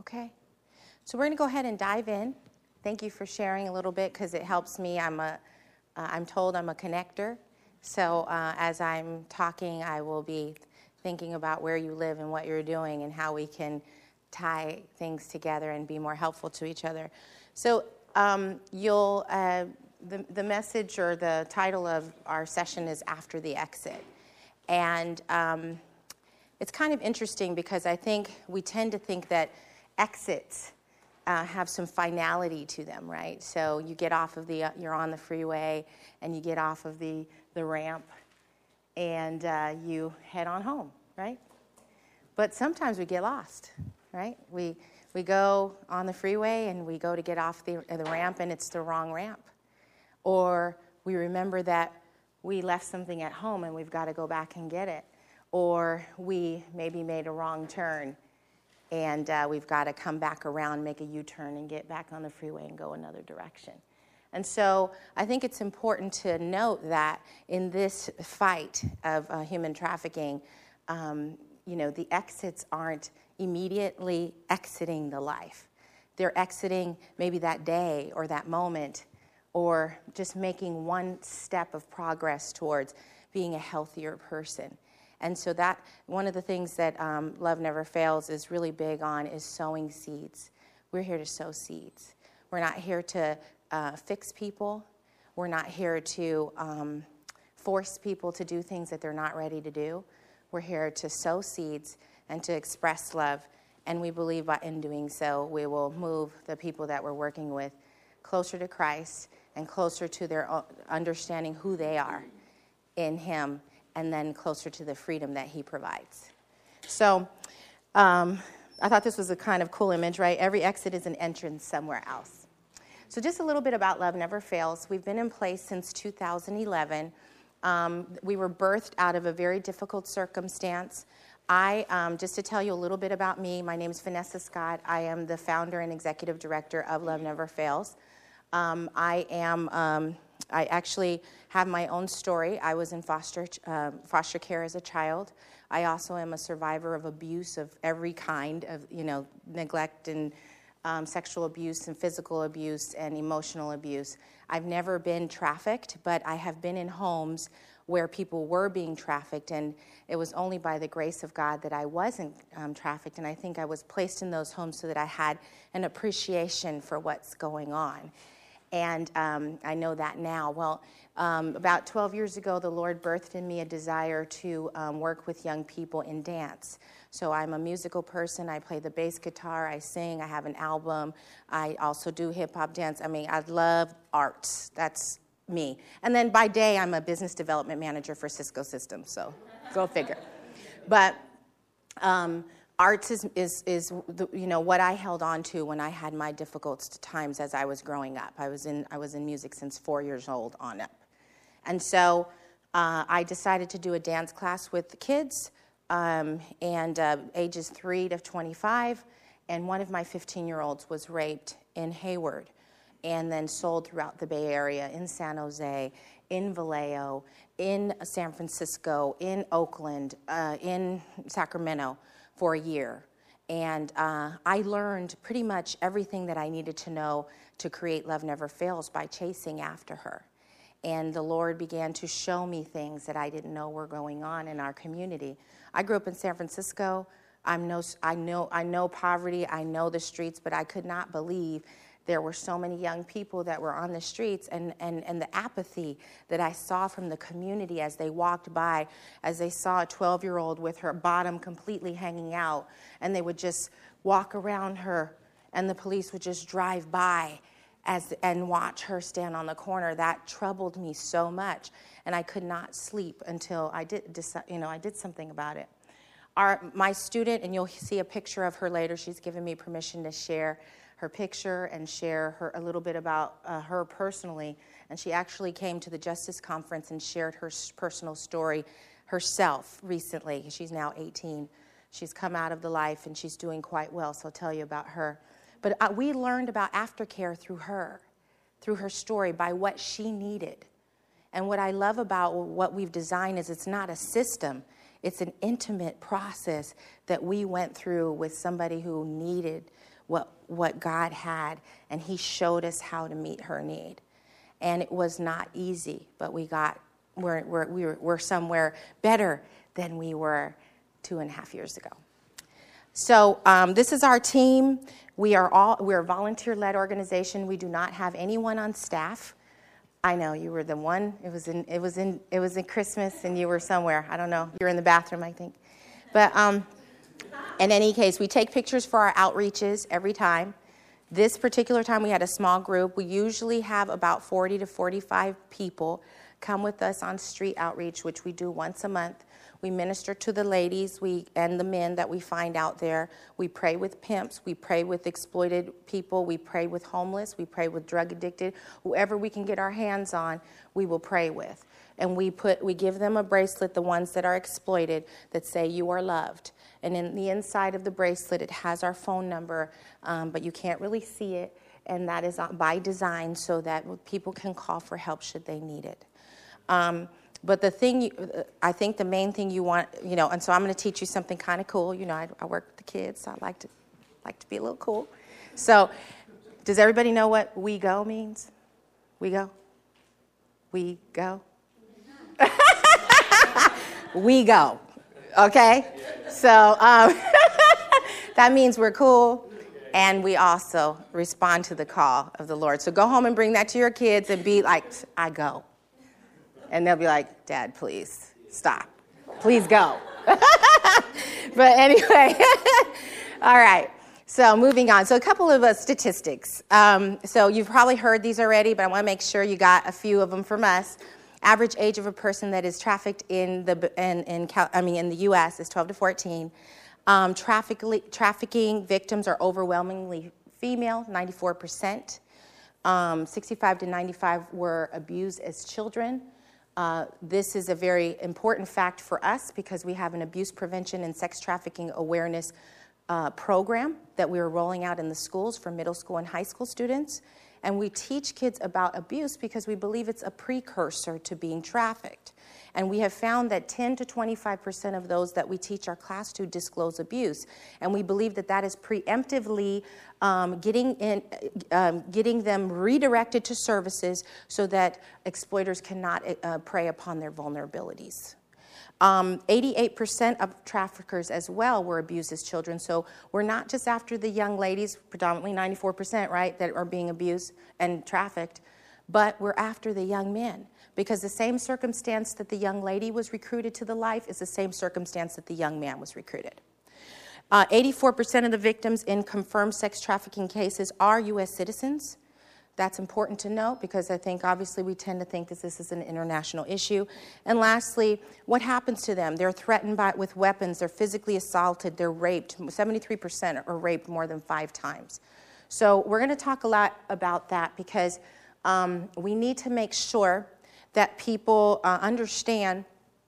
Okay. So we're going to go ahead and dive in. Thank you for sharing a little bit because it helps me. I'm told I'm a connector. So as I'm talking, I will be thinking about where you live and what you're doing and how we can tie things together and be more helpful to each other. So the message or the title of our session is After the Exit. And it's kind of interesting because I think we tend to think that exits have some finality to them, right? So you get off of you're on the freeway and you get off of the ramp and you head on home, right? But sometimes we get lost, right? We go on the freeway and we go to get off the ramp and it's the wrong ramp. Or we remember that we left something at home and we've got to go back and get it. Or we maybe made a wrong turn and we've got to come back around, make a U-turn and get back on the freeway and go another direction. And so I think it's important to note that in this fight of human trafficking, the exits aren't immediately exiting the life. They're exiting maybe that day or that moment or just making one step of progress towards being a healthier person. And so that one of the things that Love Never Fails is really big on is sowing seeds. We're here to sow seeds. We're not here to fix people. We're not here to force people to do things that they're not ready to do. We're here to sow seeds and to express love. And we believe that in doing so, we will move the people that we're working with closer to Christ and closer to their understanding who they are in Him, and then closer to the freedom that He provides. So I thought this was a kind of cool image, right? Every exit is an entrance somewhere else. So just a little bit about Love Never Fails. We've been in place since 2011. We were birthed out of a very difficult circumstance. Just to tell you a little bit about me, my name is Vanessa Scott. I am the founder and executive director of Love Never Fails. I actually have my own story. I was in foster care as a child. I also am a survivor of abuse of every kind of, neglect and sexual abuse and physical abuse and emotional abuse. I've never been trafficked, but I have been in homes where people were being trafficked, and it was only by the grace of God that I wasn't trafficked, and I think I was placed in those homes so that I had an appreciation for what's going on. And I know that now. Well, about 12 years ago, the Lord birthed in me a desire to work with young people in dance. So I'm a musical person. I play the bass guitar. I sing. I have an album. I also do hip-hop dance. I love arts. That's me. And then by day, I'm a business development manager for Cisco Systems. So go figure. But arts is what I held on to when I had my difficult times as I was growing up. I was in music since 4 years old on up. And so I decided to do a dance class with the kids ages 3 to 25, and one of my 15-year-olds was raped in Hayward and then sold throughout the Bay Area, in San Jose, in Vallejo, in San Francisco, in Oakland, in Sacramento for a year. And I learned pretty much everything that I needed to know to create Love Never Fails by chasing after her. And the Lord began to show me things that I didn't know were going on in our community. I grew up in San Francisco. I know poverty. I know the streets, but I could not believe there were so many young people that were on the streets, and the apathy that I saw from the community as they walked by, as they saw a 12-year-old with her bottom completely hanging out, and they would just walk around her, and the police would just drive by and watch her stand on the corner. That troubled me so much, and I could not sleep until I did something about it. My student, and you'll see a picture of her later, she's given me permission to share her picture and share a little bit about her personally. And she actually came to the Justice Conference and shared her personal story herself recently. She's now 18. She's come out of the life and she's doing quite well, so I'll tell you about her. But we learned about aftercare through her story, by what she needed. And what I love about what we've designed is it's not a system. It's an intimate process that we went through with somebody who needed what God had, and he showed us how to meet her need. And it was not easy, but we're somewhere better than we were 2.5 years ago. So this is our team. We're a volunteer-led organization. We do not have anyone on staff. I know you were the one. It was in Christmas, and you were somewhere. I don't know. You're in the bathroom, I think. But in any case, we take pictures for our outreaches every time. This particular time, we had a small group. We usually have about 40 to 45 people come with us on street outreach, which we do once a month. We minister to the ladies and the men that we find out there. We pray with pimps. We pray with exploited people. We pray with homeless. We pray with drug addicted. Whoever we can get our hands on, we will pray with. And we give them a bracelet, the ones that are exploited, that say you are loved. And in the inside of the bracelet, it has our phone number, but you can't really see it. And that is by design so that people can call for help should they need it. But I think the main thing you want, and so I'm going to teach you something kind of cool. I work with the kids, so I like to be a little cool. So does everybody know what we go means? We go? We go? We go. Okay? So that means we're cool, and we also respond to the call of the Lord. So go home and bring that to your kids and be like, I go. And they'll be like, Dad, please, stop. Please go. But anyway, all right. So moving on. So a couple of statistics. So you've probably heard these already, but I want to make sure you got a few of them from us. Average age of a person that is trafficked in the U.S. is 12 to 14. Trafficking victims are overwhelmingly female, 94%. 65 to 95 were abused as children. This is a very important fact for us because we have an abuse prevention and sex trafficking awareness program that we are rolling out in the schools for middle school and high school students. And we teach kids about abuse because we believe it's a precursor to being trafficked. And we have found that 10 to 25% of those that we teach our class to disclose abuse. And we believe that that is preemptively getting them redirected to services so that exploiters cannot prey upon their vulnerabilities. 88% of traffickers as well were abused as children. So we're not just after the young ladies, predominantly 94%, right, that are being abused and trafficked, but we're after the young men. Because the same circumstance that the young lady was recruited to the life is the same circumstance that the young man was recruited. 84% of the victims in confirmed sex trafficking cases are U.S. citizens. That's important to note because I think obviously we tend to think that this is an international issue. And lastly, what happens to them? They're threatened with weapons, they're physically assaulted, they're raped. 73% are raped more than 5 times. So we're going to talk a lot about that because we need to make sure that people understand,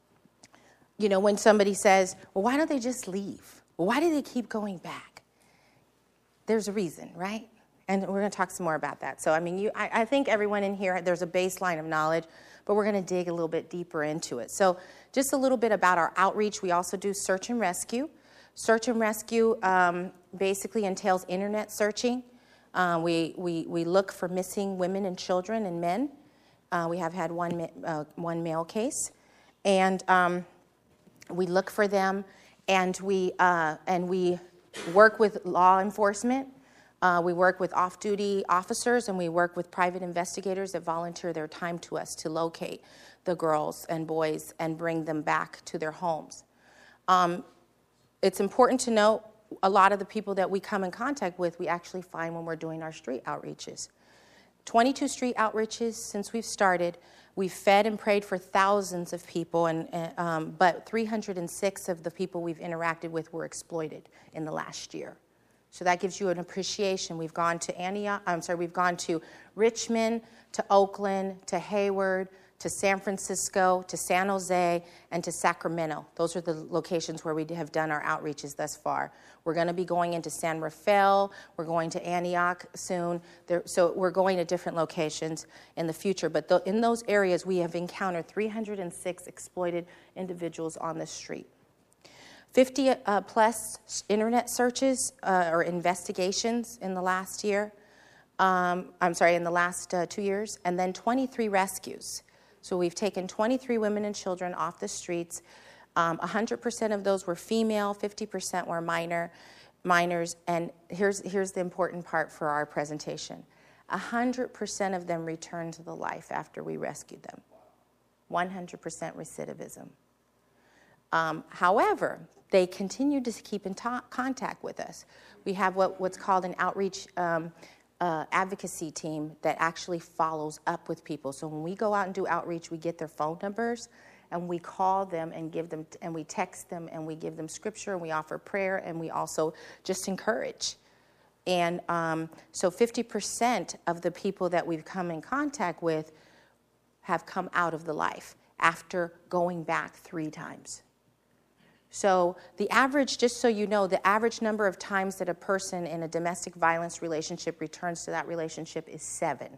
when somebody says, well, why don't they just leave? Why do they keep going back? There's a reason, right? And we're going to talk some more about that. So, I think everyone in here, there's a baseline of knowledge, but we're going to dig a little bit deeper into it. So just a little bit about our outreach. We also do search and rescue. Search and rescue basically entails internet searching. We look for missing women and children and men. We have had one male case. And we look for them, and we work with law enforcement. We work with off-duty officers, and we work with private investigators that volunteer their time to us to locate the girls and boys and bring them back to their homes. It's important to note a lot of the people that we come in contact with, we actually find when we're doing our street outreaches. 22 street outreaches since we've started. We've fed and prayed for thousands of people, but 306 of the people we've interacted with were exploited in the last year. So that gives you an appreciation. We've gone to Richmond, to Oakland, to Hayward, to San Francisco, to San Jose, and to Sacramento. Those are the locations where we have done our outreaches thus far. We're going to be going into San Rafael. We're going to Antioch soon. So we're going to different locations in the future. But in those areas, we have encountered 306 exploited individuals on the street. 50 plus internet searches or investigations in the last year. In the last 2 years, and then 23 rescues. So we've taken 23 women and children off the streets. 100% of those were female, 50% were minors, and here's the important part for our presentation. 100% of them returned to the life after we rescued them. 100% recidivism. However, they continued to keep in contact with us. We have what's called an outreach advocacy team that actually follows up with people. So when we go out and do outreach, we get their phone numbers and we call them and give them, and we text them and we give them scripture and we offer prayer and we also just encourage. And so 50% of the people that we've come in contact with have come out of the life after going back 3 times. So the average, just so you know, the average number of times that a person in a domestic violence relationship returns to that relationship is 7.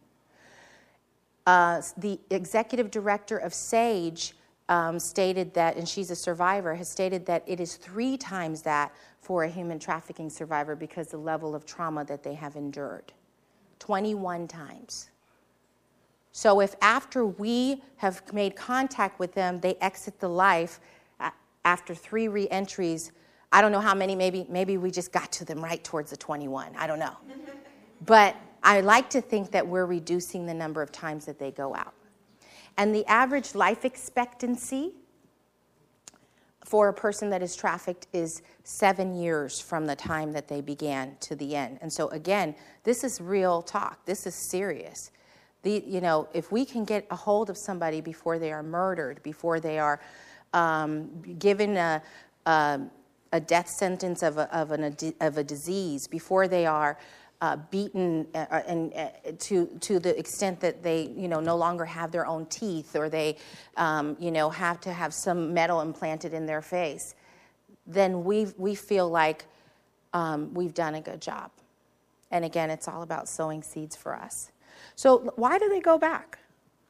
The executive director of SAGE stated that, and she's a survivor, has stated that it is 3 times that for a human trafficking survivor because the level of trauma that they have endured. 21 times. So if after we have made contact with them, they exit the life, after 3 re-entries, I don't know how many, maybe we just got to them right towards the 21. I don't know. But I like to think that we're reducing the number of times that they go out. And the average life expectancy for a person that is trafficked is 7 years from the time that they began to the end. And so again, this is real talk. This is serious. If we can get a hold of somebody before they are murdered, before they are given a death sentence of a disease, before they are beaten and to the extent that they no longer have their own teeth, or they have to have some metal implanted in their face, then we feel like we've done a good job. And again, it's all about sowing seeds for us. So why do they go back?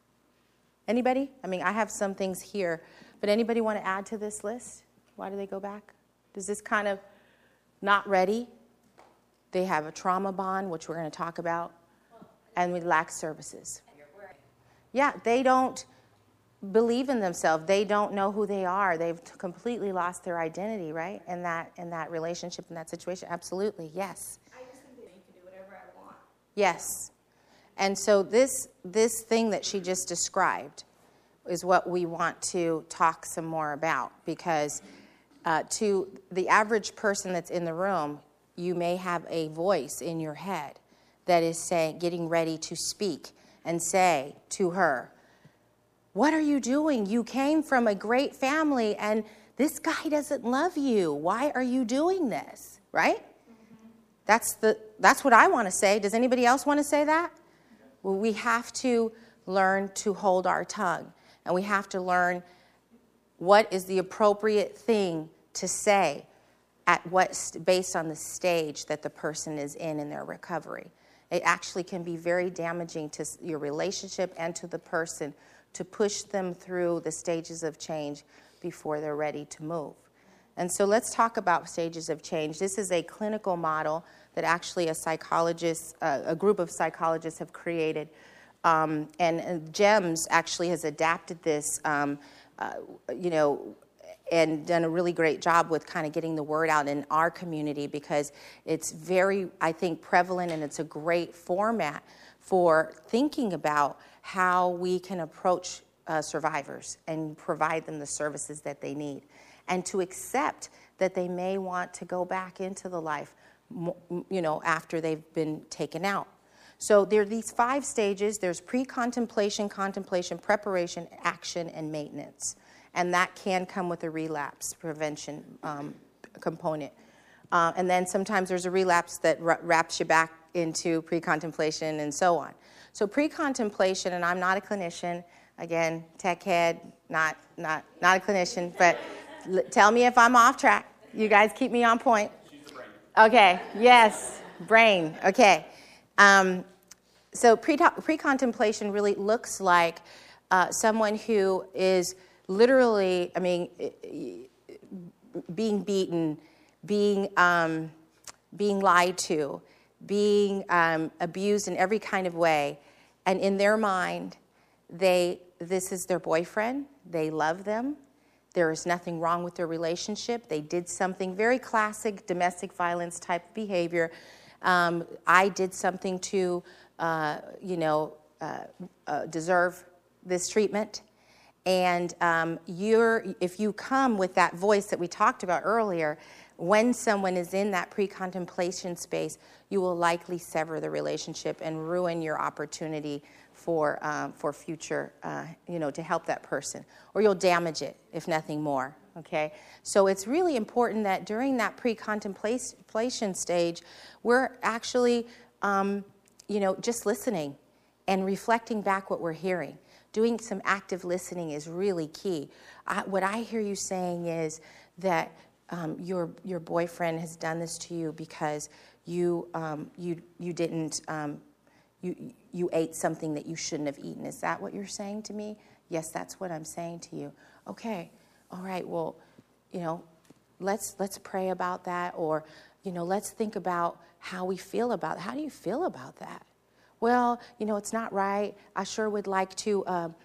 Anybody? I mean, I have some things here. But anybody want to add to this list? Why do they go back? Does this kind of not ready? They have a trauma bond, which we're going to talk about, and we lack services. Yeah, they don't believe in themselves. They don't know who they are. They've completely lost their identity, right? In that relationship, in that situation. Absolutely, yes. I just think they can do whatever I want. Yes. And so this thing that she just described is what we want to talk some more about, because to the average person that's in the room, you may have a voice in your head that is getting ready to speak and say to her, "What are you doing? You came from a great family and this guy doesn't love you. Why are you doing this?" Right? Mm-hmm. That's what I want to say. Does anybody else want to say that? Well, we have to learn to hold our tongue. And we have to learn what is the appropriate thing to say based on the stage that the person is in their recovery. It actually can be very damaging to your relationship and to the person to push them through the stages of change before they're ready to move. And so let's talk about stages of change. This is a clinical model that actually a group of psychologists have created. And GEMS actually has adapted this, and done a really great job with kind of getting the word out in our community, because it's very, I think, prevalent, and it's a great format for thinking about how we can approach survivors and provide them the services that they need, and to accept that they may want to go back into the life, after they've been taken out. So there are these 5 stages. There's pre-contemplation, contemplation, preparation, action, and maintenance. And that can come with a relapse prevention component. And then sometimes there's a relapse that wraps you back into pre-contemplation and so on. So pre-contemplation, and I'm not a clinician, again, tech head, not a clinician, but tell me if I'm off track. You guys keep me on point. She's the brain. Okay, yes, brain, okay. So pre-contemplation really looks like someone who is literally, being beaten, being lied to, being abused in every kind of way. And in their mind, this is their boyfriend. They love them. There is nothing wrong with their relationship. They did something very classic domestic violence type behavior. I did something to, deserve this treatment. And if you come with that voice that we talked about earlier, when someone is in that pre-contemplation space, you will likely sever the relationship and ruin your opportunity for future, to help that person. Or you'll damage it, if nothing more, okay? So it's really important that during that pre-contemplation stage, we're actually, just listening and reflecting back what we're hearing. Doing some active listening is really key. What I hear you saying is that your boyfriend has done this to you because you didn't you ate something that you shouldn't have eaten. Is that what you're saying to me? Yes, that's what I'm saying to you. Okay, all right. Well, let's pray about that, or let's think about how we feel about it. How do you feel about that? Well, it's not right. I sure would like to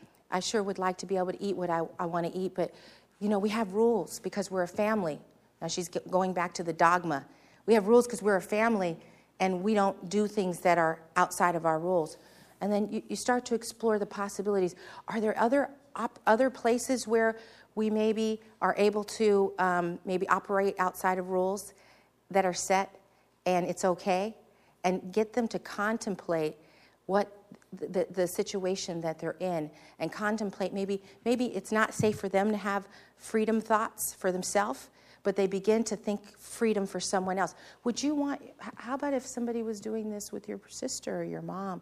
be able to eat what I want to eat, but we have rules because we're a family. Now she's going back to the dogma. We have rules because we're a family, and we don't do things that are outside of our rules. And then you start to explore the possibilities. Are there other places where we maybe are able to maybe operate outside of rules that are set, and it's okay? And get them to contemplate what the situation that they're in, and contemplate maybe it's not safe for them to have freedom thoughts for themselves, but they begin to think freedom for someone else. How about if somebody was doing this with your sister or your mom?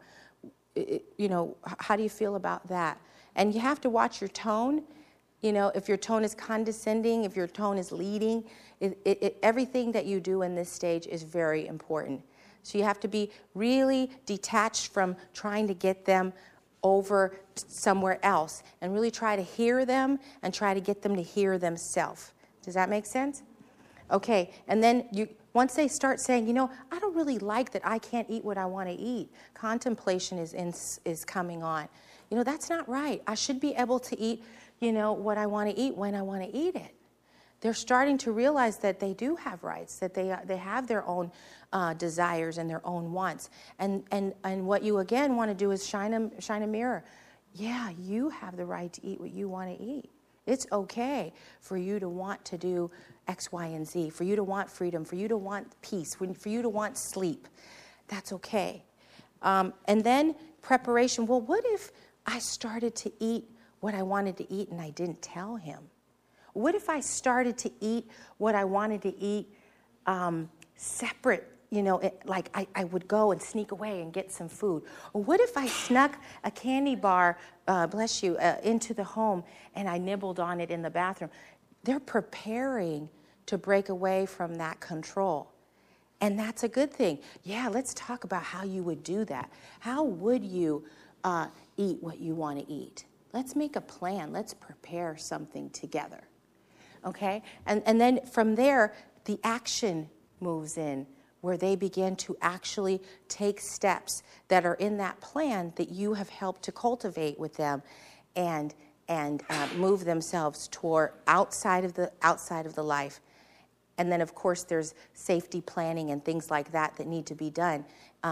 How do you feel about that? And you have to watch your tone. If your tone is condescending, if your tone is leading, everything that you do in this stage is very important. So you have to be really detached from trying to get them over somewhere else, and really try to hear them and try to get them to hear themselves. Does that make sense? Okay, and then once they start saying, I don't really like that I can't eat what I want to eat, contemplation is coming on. That's not right. I should be able to eat, what I want to eat when I want to eat it. They're starting to realize that they do have rights, that they have their own desires and their own wants. And what you, again, want to do is shine a mirror. Yeah, you have the right to eat what you want to eat. It's okay for you to want to do X, Y, and Z, for you to want freedom, for you to want peace, for you to want sleep. That's okay. And then preparation. Well, what if I started to eat what I wanted to eat and I didn't tell him? What if I started to eat what I wanted to eat separate? Like I would go and sneak away and get some food. Or what if I snuck a candy bar, into the home, and I nibbled on it in the bathroom? They're preparing to break away from that control. And that's a good thing. Yeah, let's talk about how you would do that. How would you eat what you want to eat? Let's make a plan. Let's prepare something together. Okay? And then from there, the action moves in, where they begin to actually take steps that are in that plan that you have helped to cultivate with them, and move themselves toward outside of the life. And then, of course, there's safety planning and things like that need to be done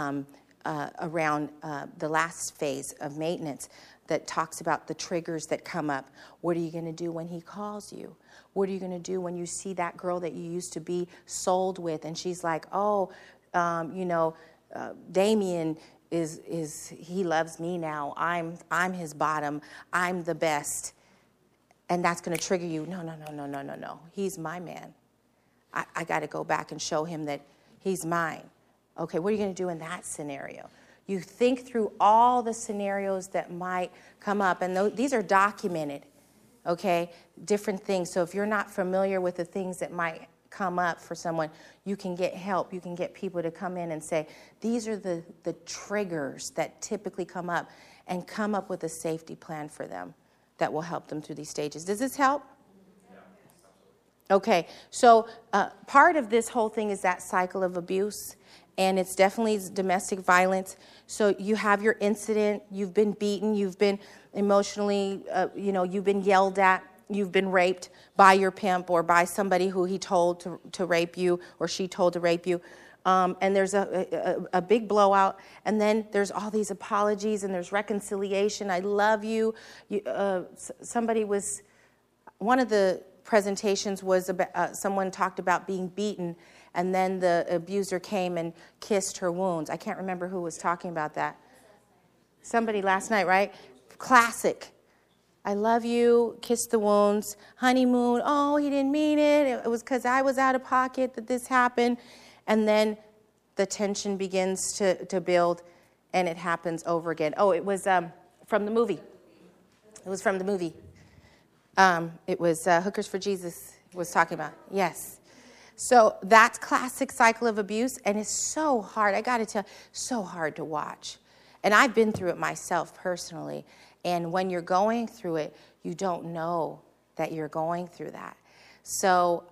around the last phase of maintenance, that talks about the triggers that come up. What are you going to do when he calls you? What are you going to do when you see that girl that you used to be sold with, and she's like, Damien he loves me now. I'm his bottom. I'm the best. And that's going to trigger you. No. He's my man. I got to go back and show him that he's mine. Okay, what are you going to do in that scenario? You think through all the scenarios that might come up, and these are documented, okay, different things. So if you're not familiar with the things that might come up for someone, you can get help. You can get people to come in and say, these are the triggers that typically come up, and come up with a safety plan for them that will help them through these stages. Does this help? Okay, so part of this whole thing is that cycle of abuse, and it's definitely domestic violence. So you have your incident, you've been beaten, you've been emotionally, you've been yelled at, you've been raped by your pimp or by somebody who he told to rape you or she told to rape you. And there's a big blowout, and then there's all these apologies, and there's reconciliation. I love you. One of the presentations was about, someone talked about being beaten, and then the abuser came and kissed her wounds. I can't remember who was talking about that. Somebody last night, right? Classic. I love you, kiss the wounds, honeymoon, oh, he didn't mean it. It was because I was out of pocket that this happened. And then the tension begins to build, and it happens over again. Oh, it was from the movie. It was from the movie. It was Hookers for Jesus was talking about. Yes. So that's classic cycle of abuse, and it's so hard. I got to tell you, so hard to watch. And I've been through it myself personally. And when you're going through it, you don't know that you're going through that. So,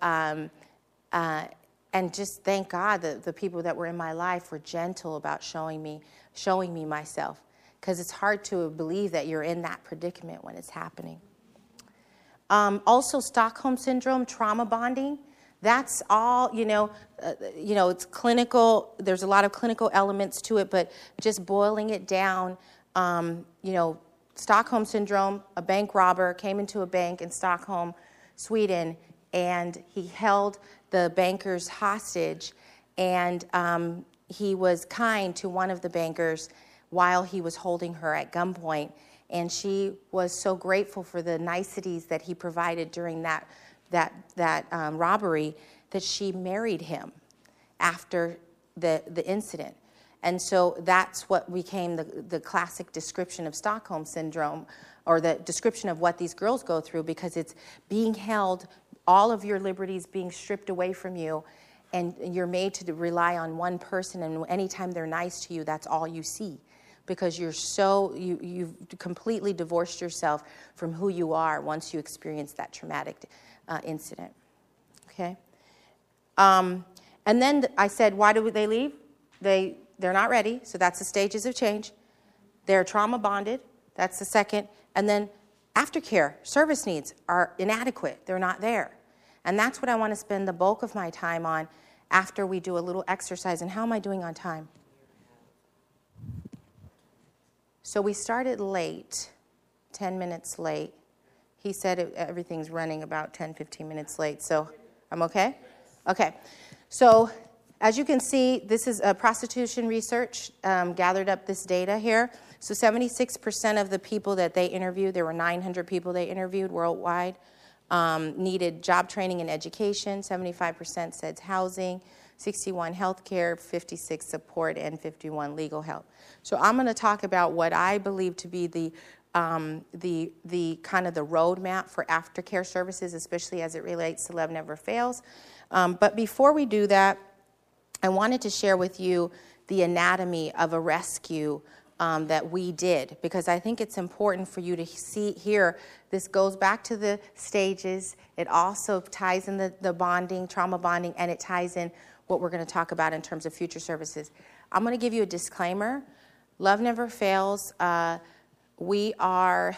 and just thank God that the people that were in my life were gentle about showing me myself. Because it's hard to believe that you're in that predicament when it's happening. Also, Stockholm Syndrome, trauma bonding. That's all, it's clinical. There's a lot of clinical elements to it, but just boiling it down, Stockholm Syndrome, a bank robber came into a bank in Stockholm, Sweden, and he held the bankers hostage, and he was kind to one of the bankers while he was holding her at gunpoint, and she was so grateful for the niceties that he provided during that robbery that she married him after the incident. And so that's what became the classic description of Stockholm Syndrome, or the description of what these girls go through, because it's being held, all of your liberties being stripped away from you, and you're made to rely on one person, and anytime they're nice to you, that's all you see, because you've completely divorced yourself from who you are once you experience that traumatic incident. Okay? And then I said, why do they leave? They're not ready, so that's the stages of change. They're trauma bonded, that's the second. And then aftercare, service needs are inadequate. They're not there. And that's what I want to spend the bulk of my time on after we do a little exercise. And how am I doing on time? So we started late, 10 minutes late. He said everything's running about 10, 15 minutes late. So I'm okay? Okay. So as you can see, this is prostitution research gathered up this data here. So 76% of the people that they interviewed, there were 900 people they interviewed worldwide, needed job training and education. 75% said housing, 61 healthcare, 56 support, and 51 legal help. So I'm going to talk about what I believe to be the kind of the roadmap for aftercare services, especially as it relates to Love Never Fails. But before we do that, I wanted to share with you the anatomy of a rescue that we did, because I think it's important for you to hear. This goes back to the stages. It also ties in the bonding, trauma bonding, and it ties in what we're going to talk about in terms of future services. I'm going to give you a disclaimer. Love Never Fails. We're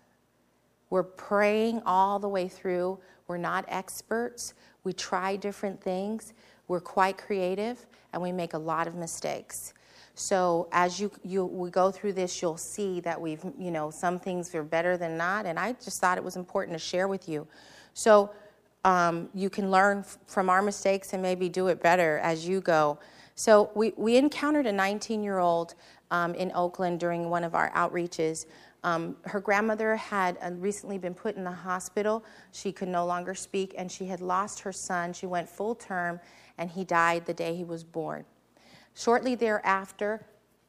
praying all the way through. We're not experts. We try different things. We're quite creative, and we make a lot of mistakes. So as we go through this, you'll see that we've, some things are better than not, and I just thought it was important to share with you. So you can learn from our mistakes and maybe do it better as you go. So we encountered a 19-year-old in Oakland during one of our outreaches. Her grandmother had recently been put in the hospital. She could no longer speak, and she had lost her son. She went full term, and he died the day he was born. Shortly thereafter,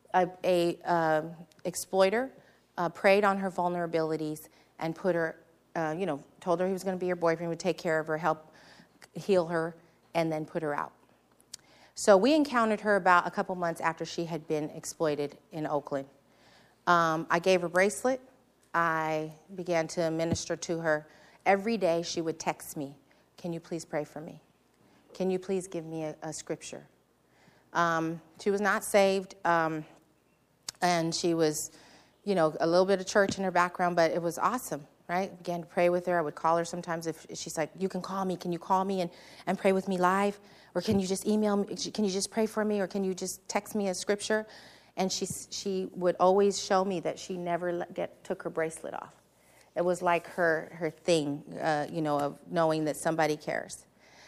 a exploiter preyed on her vulnerabilities and put her, told her he was going to be her boyfriend, would take care of her, help heal her, and then put her out. So we encountered her about a couple months after she had been exploited in Oakland. I gave her a bracelet. I began to minister to her. Every day she would text me, can you please pray for me? Can you please give me a scripture? She was not saved, and she was, a little bit of church in her background, but it was awesome, right? Began to pray with her. I would call her sometimes if she's like, you can call me. Can you call me and pray with me live? Or can you just email me? Can you just pray for me? Or can you just text me a scripture? And she would always show me that she never took her bracelet off. It was like her thing, of knowing that somebody cares.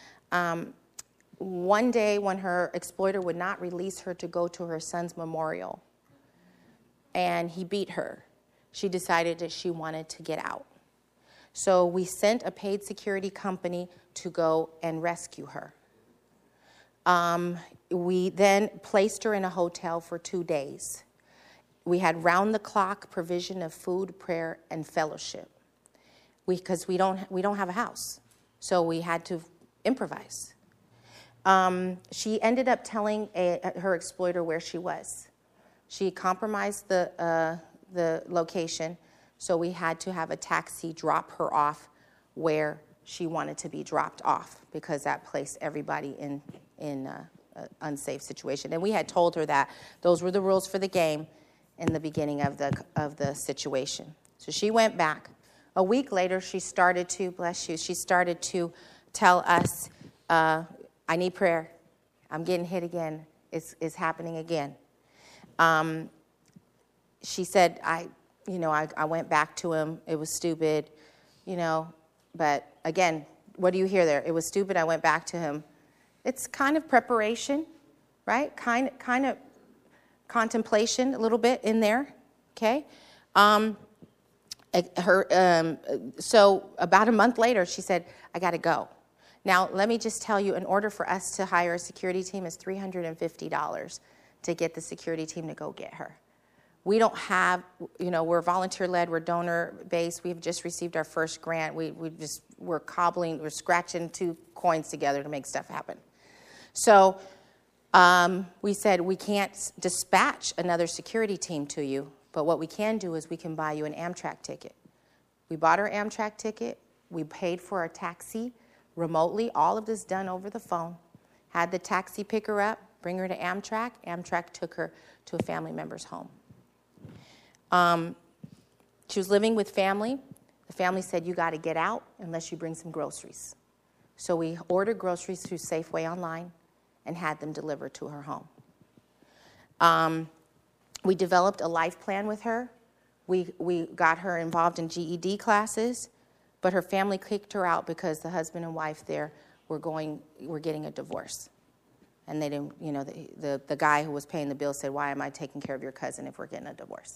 One day when her exploiter would not release her to go to her son's memorial, and he beat her, she decided that she wanted to get out. So we sent a paid security company to go and rescue her. We then placed her in a hotel for 2 days. We had round-the-clock provision of food, prayer, and fellowship. Because we don't have a house, so we had to improvise. She ended up telling her exploiter where she was. She compromised the location, so we had to have a taxi drop her off where she wanted to be dropped off, because that placed everybody in an unsafe situation. And we had told her that those were the rules for the game in the beginning of the situation. So she went back. A week later, she started to tell us, I need prayer. I'm getting hit again. It's happening again. She said, I went back to him. It was stupid, but again, what do you hear there? It was stupid. I went back to him. It's kind of preparation, right? Kind of contemplation a little bit in there, okay? So about a month later, she said, I got to go. Now, let me just tell you, in order for us to hire a security team, it's $350 to get the security team to go get her. We don't have, we're volunteer-led, we're donor-based. We've just received our first grant. We're scratching 2 coins together to make stuff happen. So we said, we can't dispatch another security team to you, but what we can do is we can buy you an Amtrak ticket. We bought her Amtrak ticket. We paid for a taxi remotely, all of this done over the phone. Had the taxi pick her up, bring her to Amtrak. Amtrak took her to a family member's home. She was living with family. The family said, you got to get out unless you bring some groceries. So we ordered groceries through Safeway online and had them delivered to her home. We developed a life plan with her. We got her involved in GED classes, but her family kicked her out because the husband and wife there were getting a divorce. And they didn't, the guy who was paying the bill said, why am I taking care of your cousin if we're getting a divorce?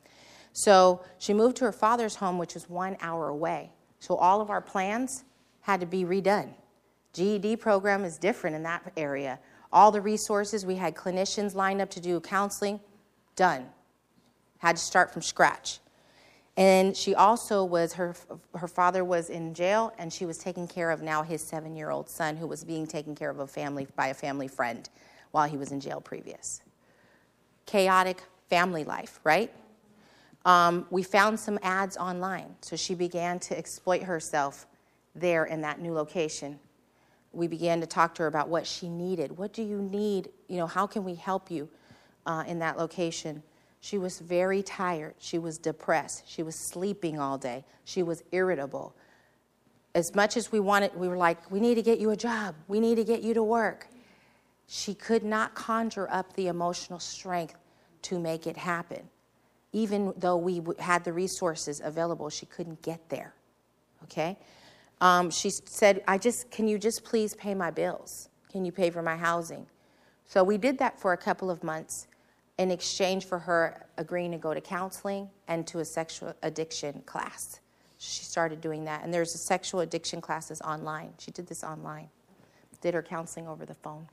So she moved to her father's home, which was 1 hour away. So all of our plans had to be redone. GED program is different in that area. All the resources, we had clinicians lined up to do counseling, done. Had to start from scratch. And she also was, her father was in jail, and she was taking care of now his 7-year-old son, who was being taken care of by a family friend while he was in jail previous. Chaotic family life, right? We found some ads online, so she began to exploit herself there in that new location. We began to talk to her about what she needed. What do you need? How can we help you in that location? She was very tired. She was depressed. She was sleeping all day. She was irritable. As much as we wanted, we were like, we need to get you a job. We need to get you to work. She could not conjure up the emotional strength to make it happen. Even though we had the resources available, she couldn't get there, okay? She said, can you just please pay my bills? Can you pay for my housing? So we did that for a couple of months in exchange for her agreeing to go to counseling and to a sexual addiction class. She started doing that. And there's a sexual addiction classes online. She did this online. Did her counseling over the phone.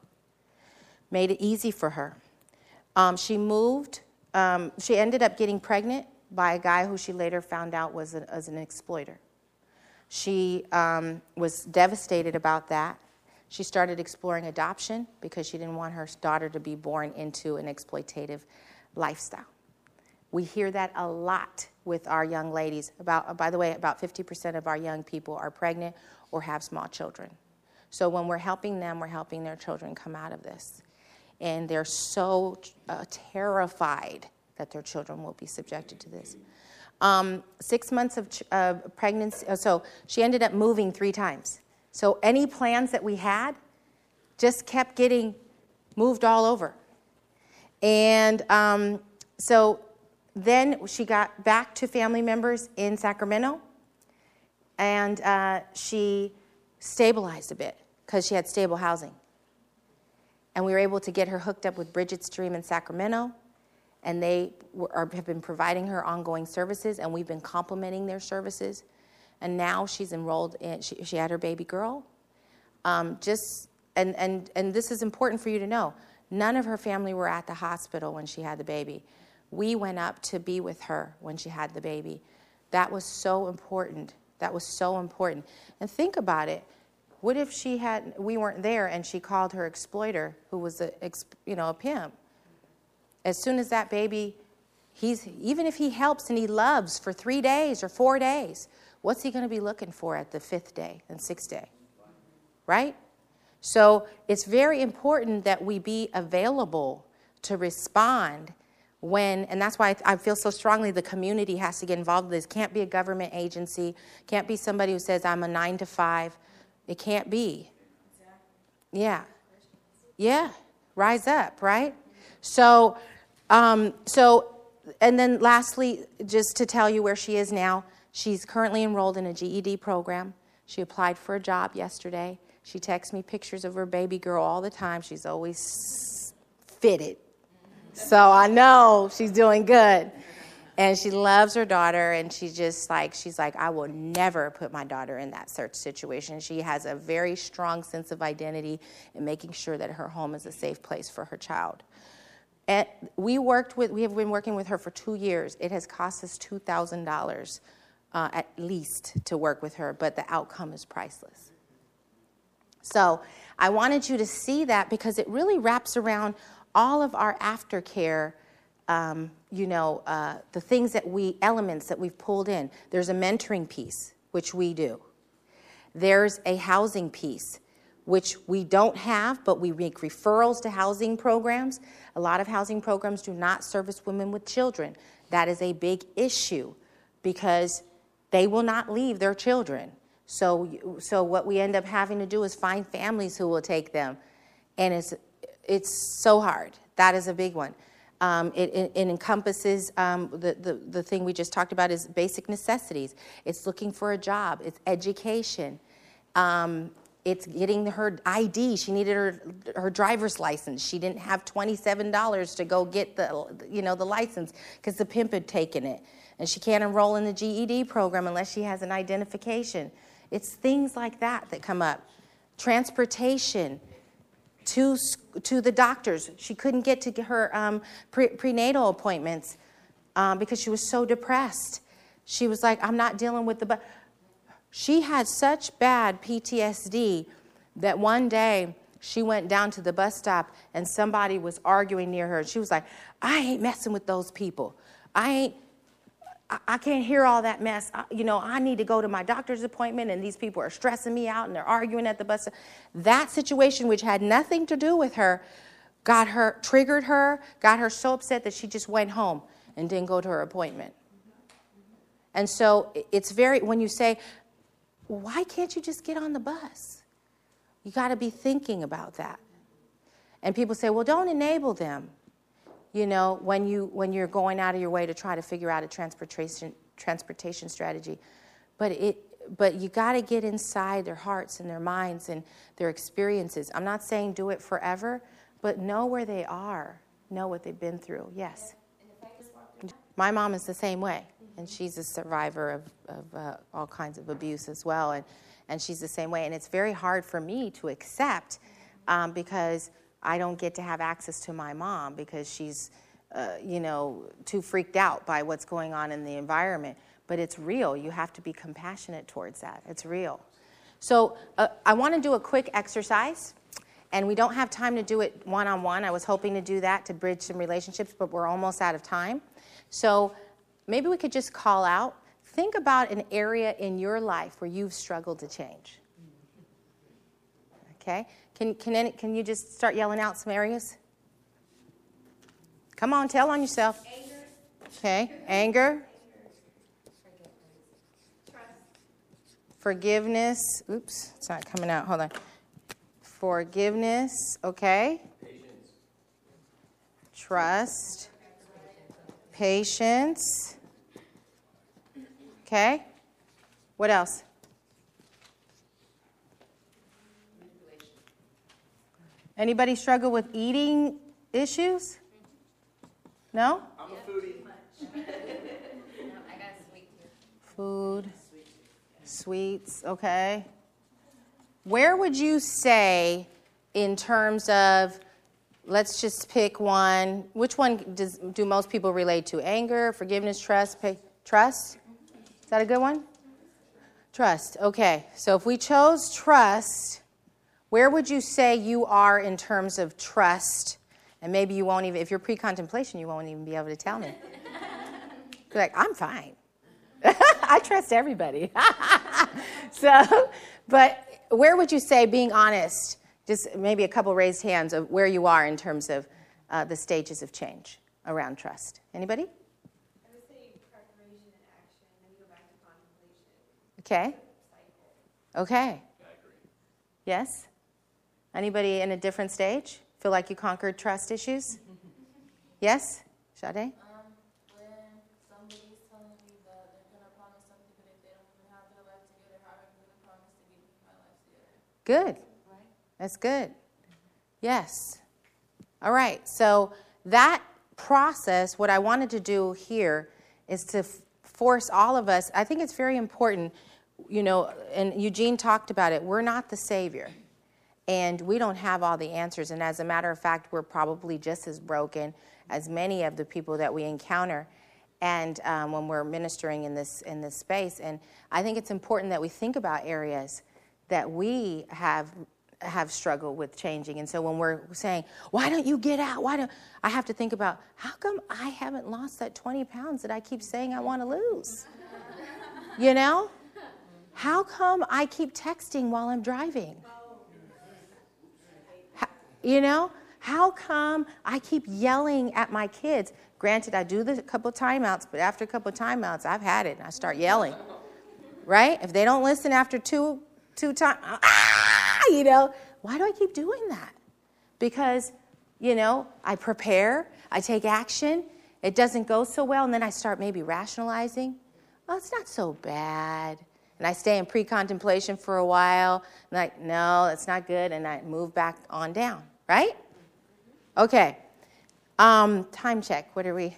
Made it easy for her. She moved. She ended up getting pregnant by a guy who she later found out was an exploiter. She was devastated about that. She started exploring adoption because she didn't want her daughter to be born into an exploitative lifestyle. We hear that a lot with our young ladies. By the way, about 50% of our young people are pregnant or have small children. So when we're helping them, we're helping their children come out of this. And they're so terrified that their children will be subjected to this. 6 months of pregnancy, so she ended up moving 3 times. So any plans that we had just kept getting moved all over. And so then she got back to family members in Sacramento, and she stabilized a bit because she had stable housing. And we were able to get her hooked up with Bridget Stream in Sacramento, and they have been providing her ongoing services, and we've been complementing their services. And now she's enrolled in, she had her baby girl. And this is important for you to know. None of her family were at the hospital when she had the baby. We went up to be with her when she had the baby. That was so important. That was so important. And think about it. What if we weren't there and she called her exploiter, who was a pimp? As soon as that baby, even if he helps and he loves for 3 days or 4 days, what's he going to be looking for at the 5th day and 6th day? Right? So it's very important that we be available to respond when, and that's why I feel so strongly the community has to get involved with this. Can't be a government agency. Can't be somebody who says, I'm a 9 to 5. It can't be. Yeah. Yeah. Rise up, right? So, and then lastly, just to tell you where she is now, she's currently enrolled in a GED program. She applied for a job yesterday. She texts me pictures of her baby girl all the time. She's always fitted. So I know she's doing good. And she loves her daughter, and she's like, I will never put my daughter in that search situation. She has a very strong sense of identity in making sure that her home is a safe place for her child. And we have been working with her for 2 years. It has cost us $2,000 at least to work with her, but the outcome is priceless. So I wanted you to see that because it really wraps around all of our aftercare, the things elements that we've pulled in. There's a mentoring piece, which we do. There's a housing piece, which we don't have, but we make referrals to housing programs. A lot of housing programs do not service women with children. That is a big issue because they will not leave their children. So what we end up having to do is find families who will take them. And it's so hard. That is a big one. It encompasses the thing we just talked about is basic necessities. It's looking for a job. It's education. It's getting her ID. She needed her driver's license. She didn't have $27 to go get the license because the pimp had taken it. And she can't enroll in the GED program unless she has an identification. It's things like that come up. Transportation to the doctors. She couldn't get to her prenatal appointments because she was so depressed. She was like, I'm not dealing with She had such bad PTSD that one day she went down to the bus stop and somebody was arguing near her. She was like, I ain't messing with those people. I can't hear all that mess. I need to go to my doctor's appointment, and these people are stressing me out, and they're arguing at the bus stop. That situation, which had nothing to do with her, triggered her, got her so upset that she just went home and didn't go to her appointment. And so it's when you say, why can't you just get on the bus? You got to be thinking about that. And people say, well, don't enable them. When you're going out of your way to try to figure out a transportation strategy, but you got to get inside their hearts and their minds and their experiences. I'm not saying do it forever, but know where they are, know what they've been through. Yes. My mom is the same way, and she's a survivor of all kinds of abuse as well, and she's the same way. And it's very hard for me to accept because I don't get to have access to my mom because she's, too freaked out by what's going on in the environment. But it's real. You have to be compassionate towards that. It's real. So I want to do a quick exercise, and we don't have time to do it one-on-one. I was hoping to do that to bridge some relationships, but we're almost out of time. So maybe we could just call out. Think about an area in your life where you've struggled to change. Okay. Can you just start yelling out some areas? Come on, tell on yourself. Anger. Okay. Anger. Trust. Forgiveness. Oops, it's not coming out. Hold on. Forgiveness. Okay. Patience. Trust. Patience. Okay. What else? Anybody struggle with eating issues? No? I'm a foodie. Food. Sweets. Okay. Where would you say, in terms of, let's just pick one. Which one do most people relate to? Anger, forgiveness, trust, trust? Is that a good one? Trust. Okay. So if we chose trust, where would you say you are in terms of trust? And maybe you won't even, if you're pre-contemplation, you won't even be able to tell me. You're like, I'm fine. I trust everybody. So, but where would you say, being honest, just maybe a couple raised hands of where you are in terms of the stages of change around trust? Anybody? I would say preparation and action, and then go back to contemplation. Okay. Okay. I agree. Yes? Anybody in a different stage? Feel like you conquered trust issues? Yes? Sade? When somebody's telling you that they're going to promise something, but if they don't even have their life together, how are you going to promise to give me my life together? Good. That's good. Yes. All right. So that process, what I wanted to do here is to force all of us, I think it's very important, and Eugene talked about it, we're not the Savior. And we don't have all the answers. And as a matter of fact, we're probably just as broken as many of the people that we encounter and when we're ministering in this space. And I think it's important that we think about areas that we have struggled with changing. And so when we're saying, why don't you get out? I have to think about, how come I haven't lost that 20 pounds that I keep saying I want to lose? How come I keep texting while I'm driving? How come I keep yelling at my kids? Granted, I do this a couple of timeouts, but after a couple of timeouts, I've had it, and I start yelling, right? If they don't listen after two times, why do I keep doing that? Because, I prepare, I take action, it doesn't go so well, and then I start maybe rationalizing. Oh, it's not so bad. And I stay in pre-contemplation for a while, and like, no, that's not good, and I move back on down. Right? Okay. Time check. What are we?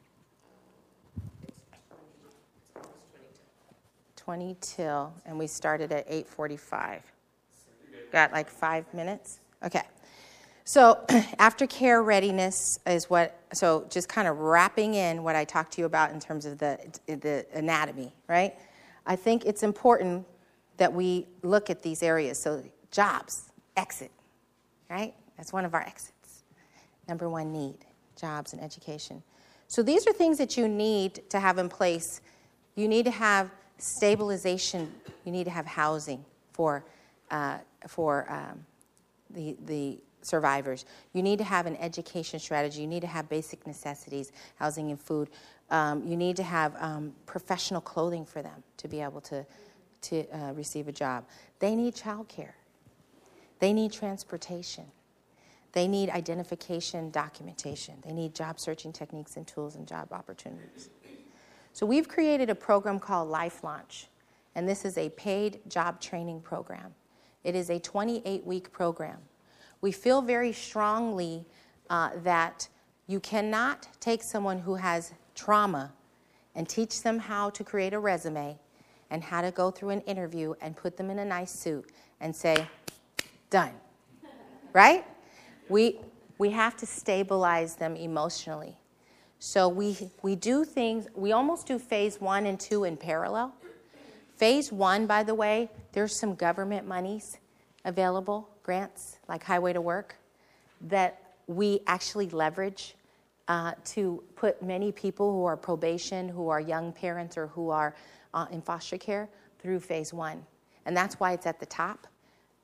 20 till, and we started at 8:45. Got like 5 minutes? Okay. So aftercare readiness is so just kind of wrapping in what I talked to you about in terms of the anatomy, right? I think it's important that we look at these areas. So jobs, exit, right? That's one of our exits. Number one need, jobs and education. So these are things that you need to have in place. You need to have stabilization. You need to have housing for the survivors. You need to have an education strategy. You need to have basic necessities, housing and food. You need to have professional clothing for them to be able to receive a job. They need childcare. They need transportation. They need identification, documentation. They need job searching techniques and tools and job opportunities. So we've created a program called Life Launch, and this is a paid job training program. It is a 28-week program. We feel very strongly that you cannot take someone who has trauma and teach them how to create a resume and how to go through an interview and put them in a nice suit and say, done, right? We have to stabilize them emotionally. So we do things, we almost do phase 1 and 2 in parallel. Phase 1, by the way, there's some government monies available, grants like Highway to Work, that we actually leverage to put many people who are probation, who are young parents, or who are in foster care through phase 1. And that's why it's at the top.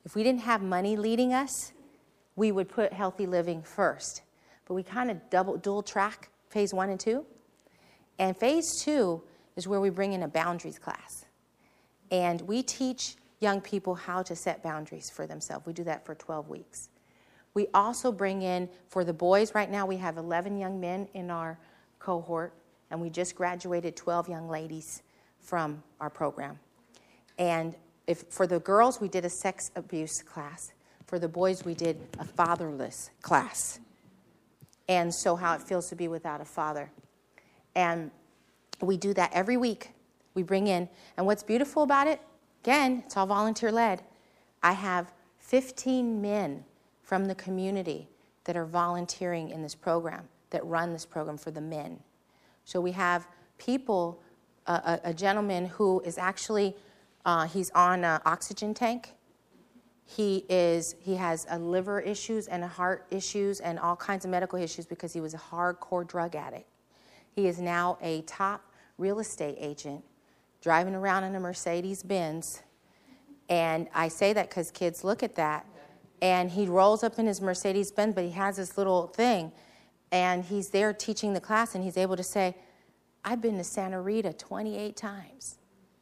If we didn't have money leading us, we would put healthy living first. But we kind of dual track phase 1 and 2. And phase 2 is where we bring in a boundaries class. And we teach young people how to set boundaries for themselves. We do that for 12 weeks. We also bring in, for the boys, right now we have 11 young men in our cohort, and we just graduated 12 young ladies from our program. And for the girls, we did a sex abuse class. For the boys, we did a fatherless class. And so how it feels to be without a father. And we do that every week. We bring in, and what's beautiful about it, again, it's all volunteer-led. I have 15 men from the community that are volunteering in this program, that run this program for the men. So we have people, a gentleman who is actually, he's on an oxygen tank. He has a liver issues and a heart issues and all kinds of medical issues because he was a hardcore drug addict. He is now a top real estate agent driving around in a Mercedes-Benz. And I say that because kids look at that. And he rolls up in his Mercedes-Benz, but he has this little thing. And he's there teaching the class, and he's able to say, I've been to Santa Rita 28 times.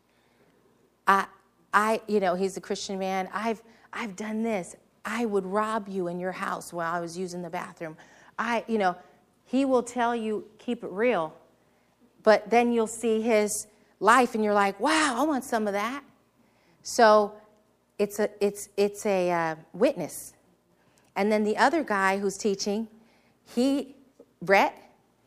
He's a Christian man. I've done this. I would rob you in your house while I was using the bathroom. He will tell you, keep it real. But then you'll see his life, and you're like, wow, I want some of that. So it's a witness. And then the other guy who's teaching, Brett,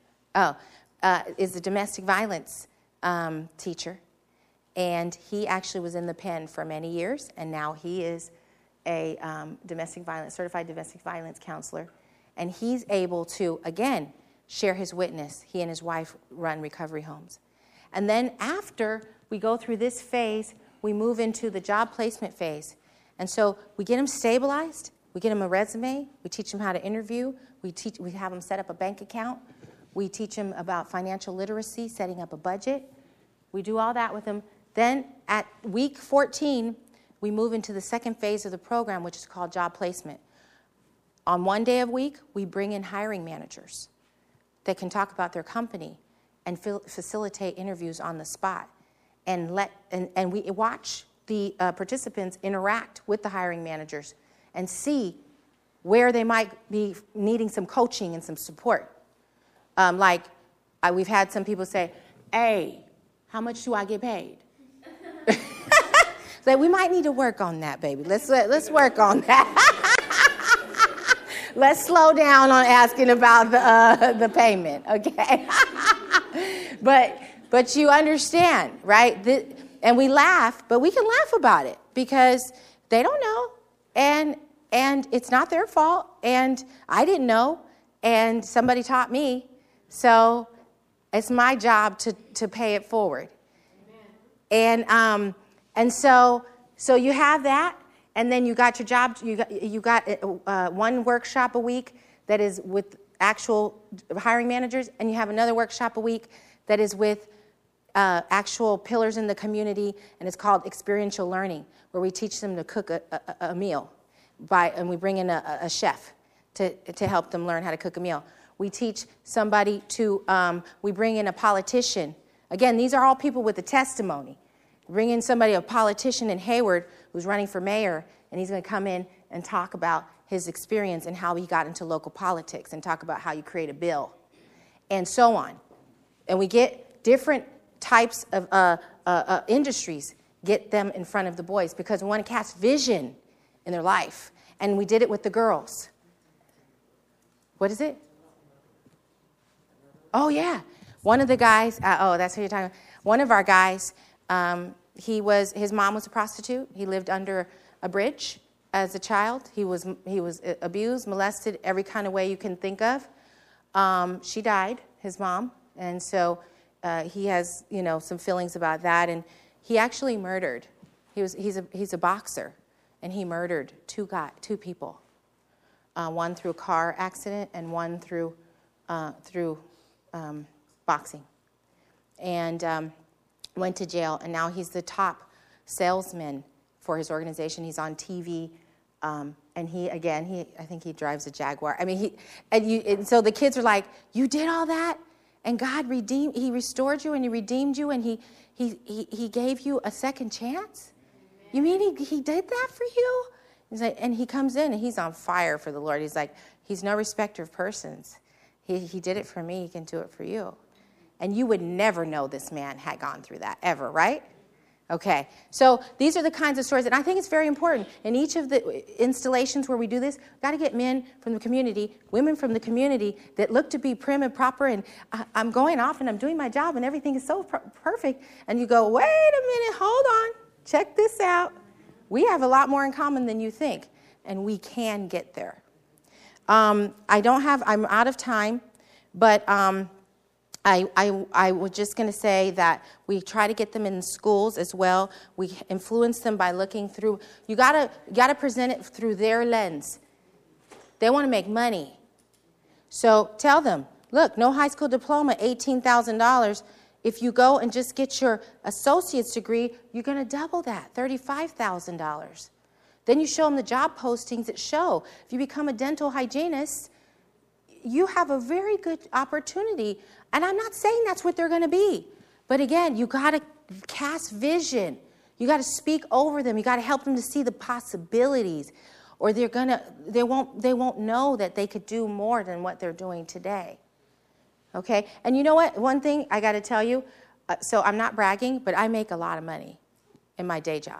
is a domestic violence teacher. And he actually was in the pen for many years, and now he is a certified domestic violence counselor. And he's able to, again, share his witness. He and his wife run recovery homes. And then after we go through this phase, we move into the job placement phase. And so we get them stabilized. We get them a resume. We teach them how to interview. We have them set up a bank account. We teach them about financial literacy, setting up a budget. We do all that with them. Then at week 14, we move into the second phase of the program, which is called job placement. On one day of week, we bring in hiring managers that can talk about their company and facilitate interviews on the spot. And we watch the participants interact with the hiring managers and see where they might be needing some coaching and some support. We've had some people say, hey, how much do I get paid? So we might need to work on that, baby. Let's work on that. Let's slow down on asking about the payment, okay? But you understand, right? And we laugh, but we can laugh about it because they don't know, and it's not their fault, and I didn't know, and somebody taught me, so it's my job to pay it forward. Amen. And so you have that, and then you got your job. You got one workshop a week that is with actual hiring managers, and you have another workshop a week that is with actual pillars in the community, and it's called experiential learning, where we teach them to cook a meal, and we bring in a chef to help them learn how to cook a meal. We teach somebody we bring in a politician. Again, these are all people with a testimony. Bring in a politician in Hayward who's running for mayor, and he's going to come in and talk about his experience and how he got into local politics and talk about how you create a bill and so on. And we get different types of industries, get them in front of the boys because we want to cast vision in their life. And we did it with the girls. What is it? Oh, yeah. One of the guys, that's what you're talking about. One of our guys, his mom was a prostitute. He lived under a bridge as a child. He was abused, molested, every kind of way you can think of. She died, his mom, and so he has some feelings about that. And he actually murdered. He's a boxer, and he murdered two people. One through a car accident and one through boxing, and went to jail. And now he's the top salesman for his organization. He's on TV And I think he drives a Jaguar. I mean, and so the kids are like, you did all that? And God he restored you and he redeemed you and he gave you a second chance? You mean he did that for you? He's like, and he comes in and he's on fire for the Lord. He's like, he's no respecter of persons. He did it for me. He can do it for you. And you would never know this man had gone through that ever, right? Okay, so these are the kinds of stories, and I think it's very important. In each of the installations where we do this, we've got to get men from the community, women from the community that look to be prim and proper, and I'm going off and I'm doing my job and everything is so perfect. And you go, wait a minute, hold on, check this out. We have a lot more in common than you think, and we can get there. I'm out of time, but I was just going to say that we try to get them in schools as well. We influence them by looking through. You gotta present it through their lens. They want to make money, so tell them, look, no high school diploma, $18,000. If you go and just get your associate's degree, you're going to double that, $35,000. Then you show them the job postings that show if you become a dental hygienist, you have a very good opportunity. And I'm not saying that's what they're going to be. But again, you got to cast vision. You got to speak over them. You got to help them to see the possibilities. Or they won't know that they could do more than what they're doing today. Okay? And you know what? One thing I got to tell you, so I'm not bragging, but I make a lot of money in my day job.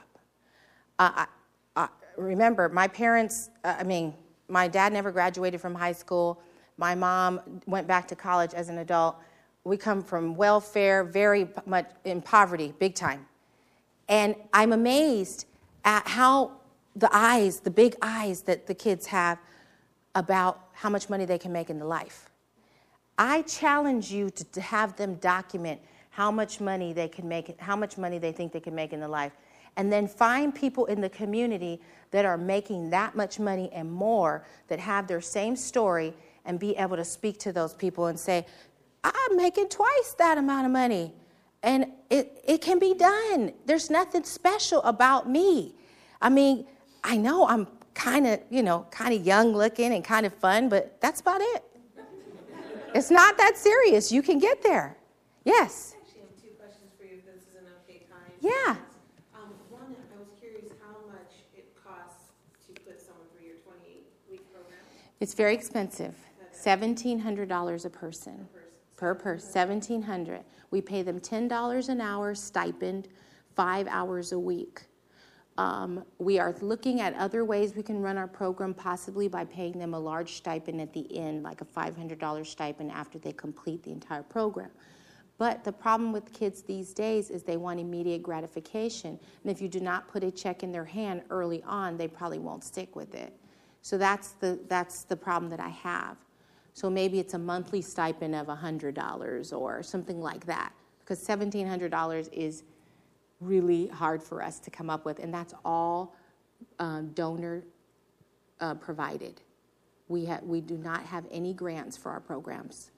Remember, my parents, my dad never graduated from high school. My mom went back to college as an adult. We come from welfare, very much in poverty, big time. And I'm amazed at how the big eyes that the kids have about how much money they can make in the life. I challenge you to have them document how much money they can make, how much money they think they can make in the life. And then find people in the community that are making that much money and more, that have their same story, and be able to speak to those people and say, I'm making twice that amount of money. And it can be done. There's nothing special about me. I mean, I know I'm kind of young looking and kind of fun, but that's about it. It's not that serious. You can get there. Yes? I actually have two questions for you if this is an okay time. Yeah. One, I was curious how much it costs to put someone through your 28-week program. It's very expensive. $1,700 a person. Per person, $1,700. We pay them $10 an hour stipend, 5 hours a week. We are looking at other ways we can run our program, possibly by paying them a large stipend at the end, like a $500 stipend after they complete the entire program. But the problem with kids these days is they want immediate gratification. And if you do not put a check in their hand early on, they probably won't stick with it. So that's the problem that I have. So maybe it's a monthly stipend of $100 or something like that, because $1,700 is really hard for us to come up with, and that's all donor provided. We do not have any grants for our programs.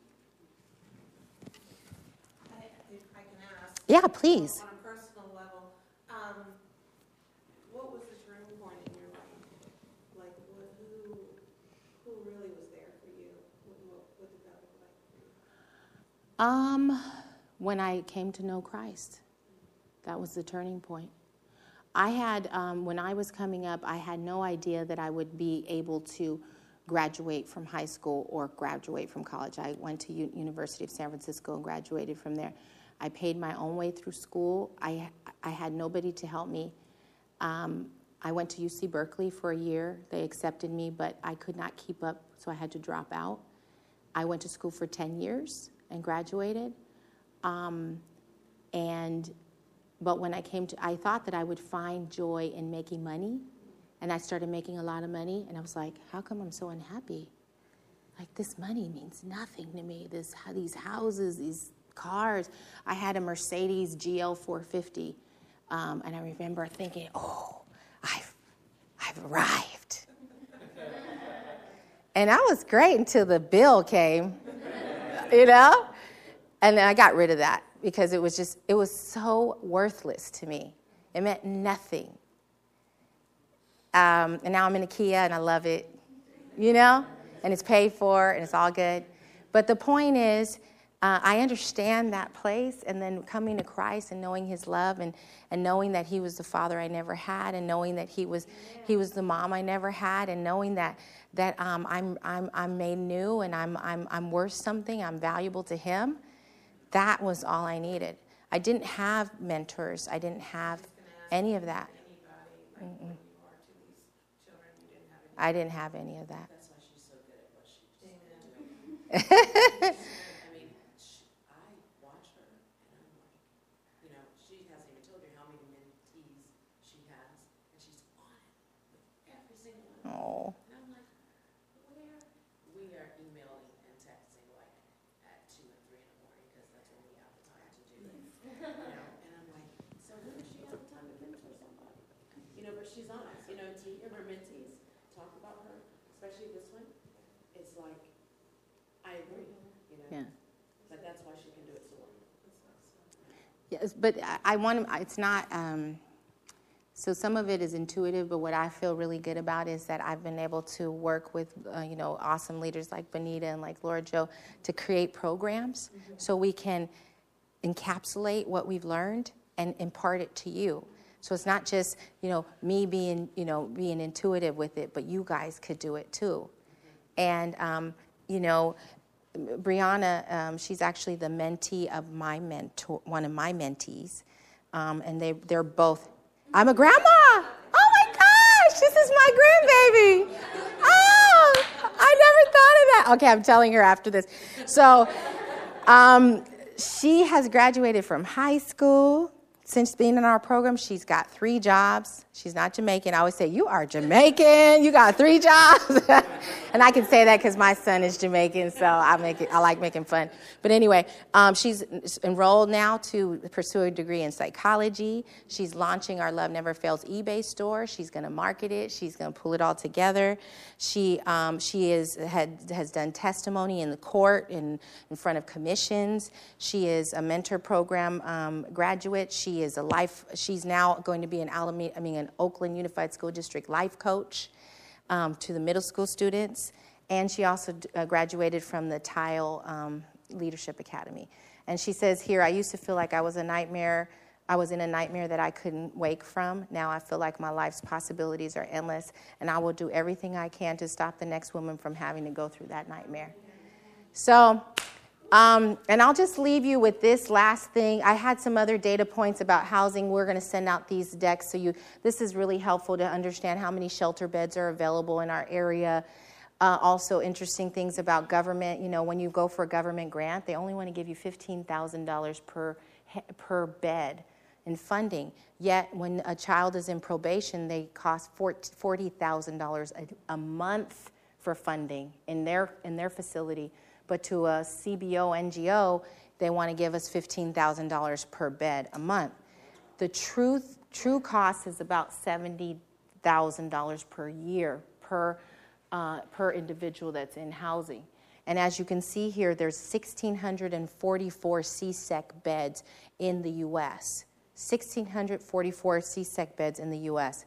If I can ask. Yeah, please. On a personal level, what was the turning point in your life? Like, who really was there for you? What did that look like for you? When I came to know Christ, that was the turning point. I had, when I was coming up, I had no idea that I would be able to graduate from high school or graduate from college. I went to University of San Francisco and graduated from there. I paid my own way through school. I had nobody to help me. I went to UC Berkeley for a year. They accepted me, but I could not keep up, so I had to drop out. I went to school for 10 years and graduated. But when I thought that I would find joy in making money, and I started making a lot of money, and I was like, how come I'm so unhappy? Like, this money means nothing to me. These houses, these cars. I had a Mercedes GL 450, and I remember thinking, oh, I've arrived. And that was great until the bill came, And then I got rid of that because it was so worthless to me. It meant nothing. And now I'm in a Kia, and I love it, you know? And it's paid for, and it's all good. But the point is, I understand that place, and then coming to Christ and knowing his love and knowing that he was the father I never had, and knowing that he was the mom I never had, and knowing that I'm made new, and I'm worth something, I'm valuable to him. That was all I needed. I didn't have mentors. I didn't have any of that. I didn't have any of that. That's why she's so good at what she's doing. I mean, I watch her, and I'm like, you know, she hasn't even told you how many mentees she has, and she's on it with every single one. Oh. And I'm like, where? We are emailing and texting like at 2 and 3 in the morning because that's when we have the time to do it. You know, and I'm like, so when does she have the time to mentor somebody? You know, but she's on it. You know, to hear her mentees talk about her, especially this one, it's like, I agree, you know. Yeah. But that's why she can do it so well. Yes, but I want to, it's not, so some of it is intuitive, but what I feel really good about is that I've been able to work with, awesome leaders like Bonita and like Laura Jo to create programs so we can encapsulate what we've learned and impart it to you. So it's not just, me being intuitive with it, but you guys could do it too. And, Brianna, she's actually the mentee of my mentor, one of my mentees. And they're both, I'm a grandma. Oh my gosh, this is my grandbaby. Oh, I never thought of that. Okay, I'm telling her after this. So she has graduated from high school. Since being in our program, she's got 3 jobs. She's not Jamaican. I always say, you are Jamaican. You got 3 jobs. And I can say that because my son is Jamaican, so I like making fun. But anyway, she's enrolled now to pursue a degree in psychology. She's launching our Love Never Fails eBay store. She's going to market it. She's going to pull it all together. She has done testimony in the court in front of commissions. She is a mentor program graduate. She's now going to be an Oakland Unified School District life coach to the middle school students. And she also graduated from the Tile Leadership Academy. And she says here, I used to feel like I was in a nightmare that I couldn't wake from. Now I feel like my life's possibilities are endless, and I will do everything I can to stop the next woman from having to go through that nightmare. So, and I'll just leave you with this last thing. I had some other data points about housing. We're going to send out these decks. This is really helpful to understand how many shelter beds are available in our area. Also interesting things about government. When you go for a government grant, they only want to give you $15,000 per bed in funding. Yet when a child is in probation, they cost $40,000 a month for funding in their facility. But to a CBO, NGO, they want to give us $15,000 per bed a month. The true cost is about $70,000 per year per individual that's in housing. And as you can see here, there's 1,644 CSEC beds in the U.S. 1,644 CSEC beds in the U.S.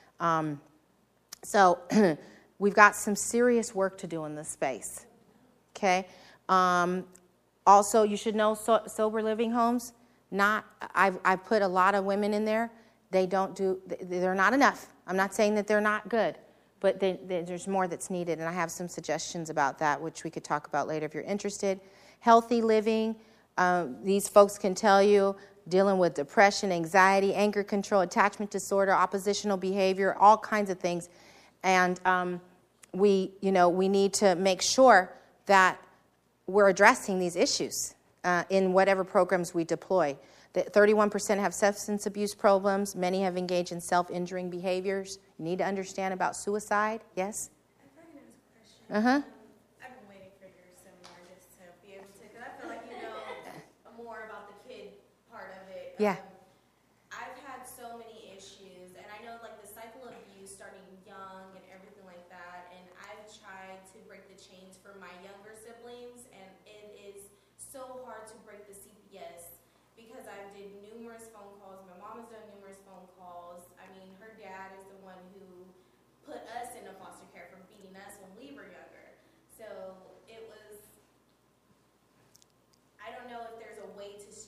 So we've got some serious work to do in this space. Okay. Also, you should know sober living homes. I put a lot of women in there. They're not enough. I'm not saying that they're not good, but there's more that's needed, and I have some suggestions about that, which we could talk about later if you're interested. Healthy living. These folks can tell you dealing with depression, anxiety, anger control, attachment disorder, oppositional behavior, all kinds of things, and we need to make sure that we're addressing these issues in whatever programs we deploy. 31% have substance abuse problems. Many have engaged in self-injuring behaviors. You need to understand about suicide. Yes? I thought I was a question. I've been waiting for your seminar just to be able to, because I feel like you know more about the kid part of it. Yeah. I've had so many issues, and I know like the cycle of abuse starting young and everything like that, and I've tried to break the chains for my younger siblings, and it is so hard to break the CPS because I did numerous phone calls. My mom has done numerous phone calls. I mean, her dad is the one who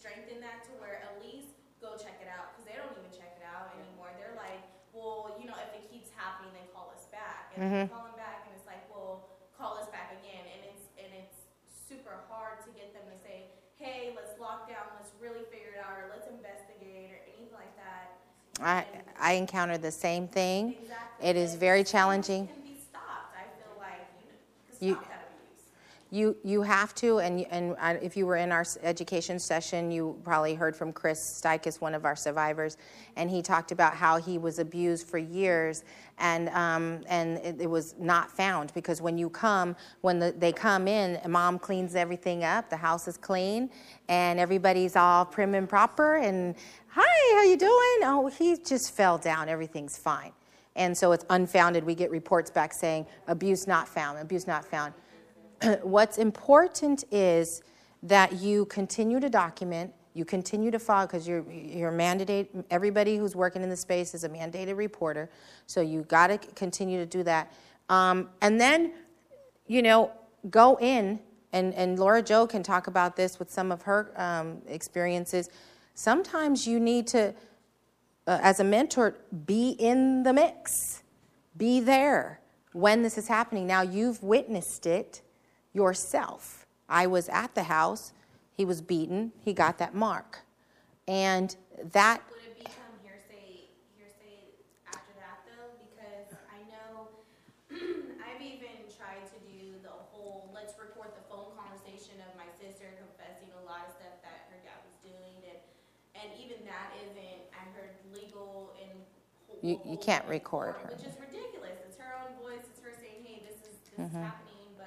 strengthen that to where at least go check it out, because they don't even check it out anymore. They're like, well, you know, if it keeps happening, then call us back. And then call them back, and it's like, well, call us back again. And it's super hard to get them to say, hey, let's lock down, let's really figure it out, or let's investigate, or anything like that. I encountered the same thing. Exactly. It is very challenging. Can be stopped. I feel like you can stop that abuse. You have to, and if you were in our education session, you probably heard from Chris Stykes, one of our survivors, and he talked about how he was abused for years, and it was not found, because when they come in, mom cleans everything up, the house is clean, and everybody's all prim and proper, and hi, how you doing? Oh, he just fell down, everything's fine. And so it's unfounded. We get reports back saying abuse not found, abuse not found. What's important is that you continue to document, you continue to file, because you're mandated. Everybody who's working in the space is a mandated reporter, so you got to continue to do that. And then, go in, and Laura Jo can talk about this with some of her experiences. Sometimes you need to, as a mentor, be in the mix, be there when this is happening. Now, you've witnessed it yourself. I was at the house. He was beaten. He got that mark. And that... Would it become hearsay after that, though? Because I know I've even tried to do the whole, let's record the phone conversation of my sister confessing a lot of stuff that her dad was doing. And even that isn't, I heard, legal and... You can't record her. Which is ridiculous. It's her own voice. It's her saying, hey, this is happening.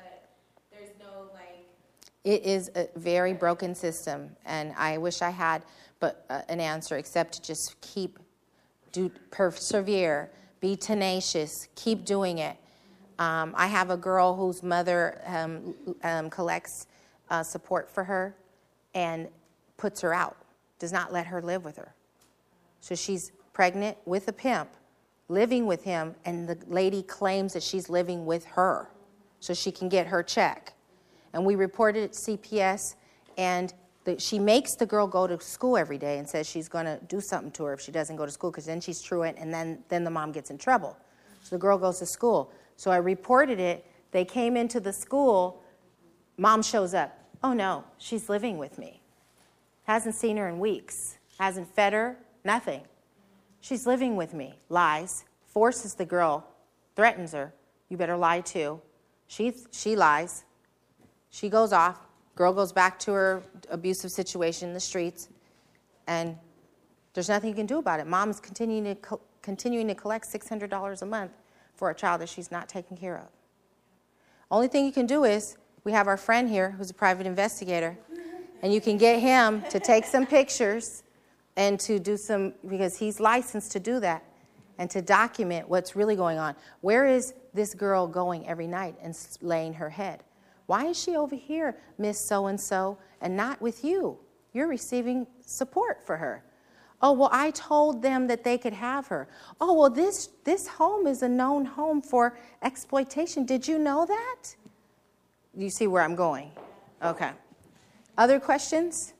It is a very broken system, and I wish I had an answer except to just persevere, be tenacious, keep doing it. I have a girl whose mother collects support for her and puts her out, does not let her live with her. So she's pregnant with a pimp, living with him, and the lady claims that she's living with her so she can get her check. And we reported it to CPS, and she makes the girl go to school every day and says she's going to do something to her if she doesn't go to school, because then she's truant, and then the mom gets in trouble. So the girl goes to school. So I reported it. They came into the school. Mom shows up. Oh, no, she's living with me. Hasn't seen her in weeks. Hasn't fed her, nothing. She's living with me. Lies. Forces the girl. Threatens her. You better lie too. She lies. She goes off. Girl goes back to her abusive situation in the streets, and there's nothing you can do about it. Mom is continuing to collect $600 a month for a child that she's not taking care of. Only thing you can do is, we have our friend here who's a private investigator, and you can get him to take some pictures and to do some, because he's licensed to do that, and to document what's really going on. Where is this girl going every night and laying her head? Why is she over here, Miss So-and-so, and not with you? You're receiving support for her. Oh, well, I told them that they could have her. Oh, well, this home is a known home for exploitation. Did you know that? You see where I'm going? Okay. Other questions?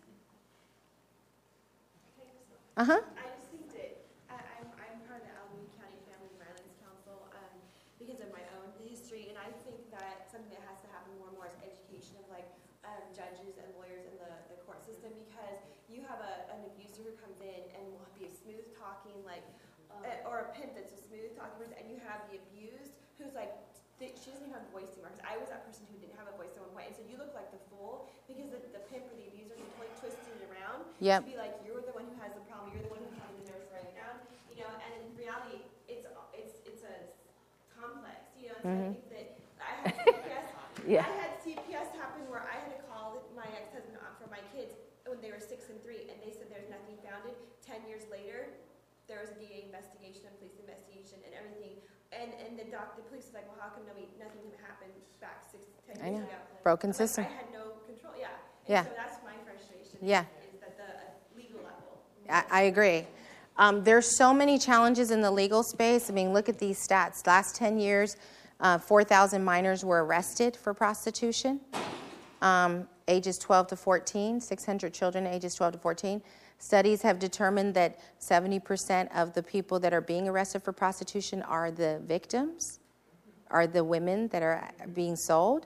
Uh-huh. I just think that I'm part of the Alameda County Family Violence Council because of my own history, and I think that something that has to happen more and more is education of judges and lawyers in the court system, because you have an abuser who comes in and will be a smooth talking or a pimp that's a smooth talking person, and you have the abused who's she doesn't even have a voice anymore, because I was that person who didn't have a voice at one point, and so you look like the fool because the pimp or the abuser, he totally twisted it around to be like, you're the one who has the problem, you're the one who's having the nerves breakdown, and in reality, it's a complex, and so I think that I had CPS, I had CPS happen where I had to call my ex-husband for my kids when they were 6 and 3, and they said there's nothing founded. 10 years later, there was a DA investigation, a police investigation, and everything. And the police was like, well, how come nothing happened back 6 to 10 years ago? Broken system. I had no control, So that's my frustration. Yeah. Is that the legal level. I agree. There's so many challenges in the legal space. I mean, look at these stats. Last 10 years, 4,000 minors were arrested for prostitution. ages 12 to 14, 600 children ages 12 to 14. Studies have determined that 70% of the people that are being arrested for prostitution are the victims, are the women that are being sold.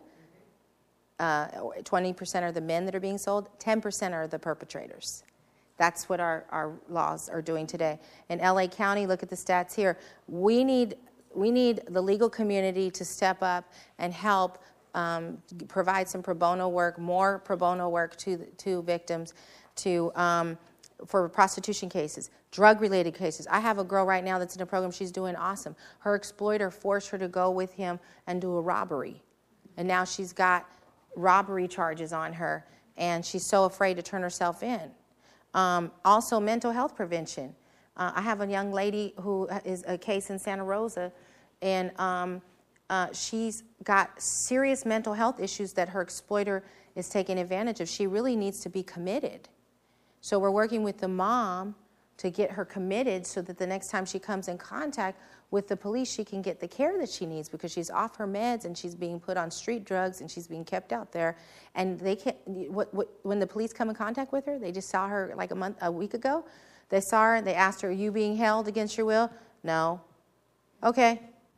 20% are the men that are being sold. 10% are the perpetrators. That's what our laws are doing today. In LA County, look at the stats here. We need the legal community to step up and help provide some pro bono work, more pro bono work to victims, for prostitution cases, drug-related cases. I have a girl right now that's in a program. She's doing awesome. Her exploiter forced her to go with him and do a robbery, and now she's got robbery charges on her, and she's so afraid to turn herself in. Also, mental health prevention. I have a young lady who is a case in Santa Rosa, and she's got serious mental health issues that her exploiter is taking advantage of. She really needs to be committed. So we're working with the mom to get her committed so that the next time she comes in contact with the police, she can get the care that she needs, because she's off her meds and she's being put on street drugs and she's being kept out there. And they can't. When the police come in contact with her, they just saw her like a week ago. They saw her and they asked her, "Are you being held against your will?" No. Okay.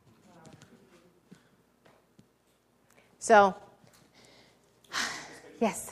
So, yes.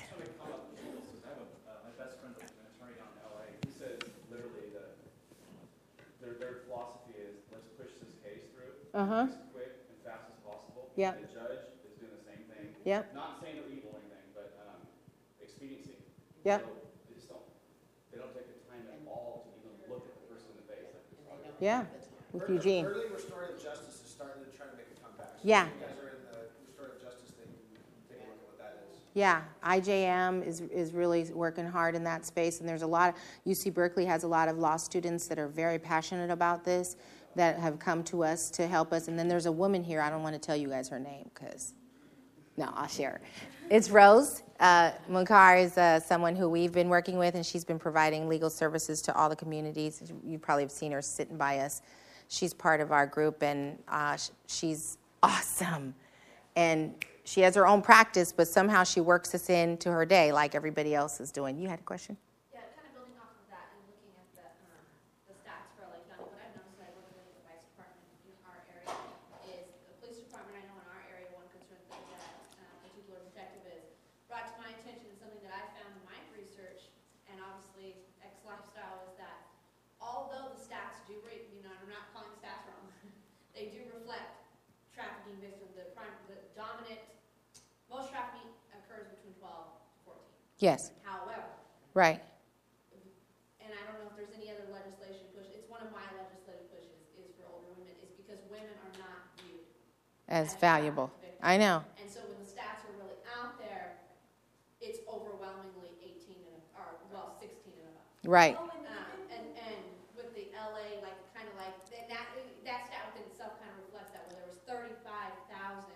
As quick and fast as possible. Yep. The judge is doing the same thing. Yep. Not saying they're evil or anything, but expediency. Yep. So they don't take the time at all to even look at the person in the face. Yeah. With Eugene. Early restorative justice is starting to try to make a comeback. So Yeah. if you guys are in the restorative justice thing, take a look at what that is. Yeah, IJM is really working hard in that space, and there's a lot of, UC Berkeley has a lot of law students that are very passionate about this, that have come to us to help us. And then there's a woman here, I don't want to tell you guys her name, because, no, I'll share. It's Rose. Munkar is someone who we've been working with, and she's been providing legal services to all the communities. You probably have seen her sitting by us. She's part of our group, and she's awesome. And she has her own practice, but somehow she works us into her day like everybody else is doing. You had a question? Yeah, kind of building off of that and looking at the stats for LA County, what I've noticed, I work with the vice department in our area, is the police department. I know in our area, one concern thing that a particular detective is brought to my attention, and something that I found in my research, and obviously ex-lifestyle, is that although the stats do rate, I'm not calling the stats wrong, they do reflect trafficking victims. The dominant, most trafficking occurs between 12 to 14. Yes. However, Right. and I don't know if there's any other legislation push, it's one of my legislative pushes is for older women, is because women are not viewed As valuable. I know. And so when the stats are really out there, it's overwhelmingly 16 and above. Right. And with the LA, like, kind of like, and that stat within itself kind of reflects that, where there was 1,300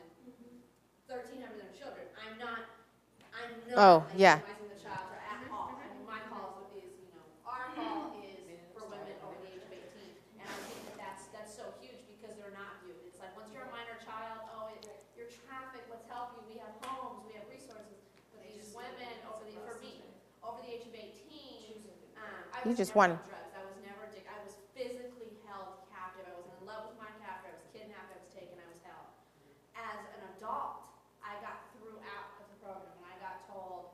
of them children. I'm not Oh, yeah. minimizing the child at all. I mean, my call is, our call is for women over the age of 18. And I think that's so huge because they're not viewed. It's like, once you're a minor child, you're trafficked, let's help you. We have homes, we have resources. But these women over the age of 18, I You was just never want- on drugs. I was never addicted. I was physically held captive. I was in love with my captor. I was kidnapped. I was taken. I was held. As an adult, I got through out of the program, and I got told,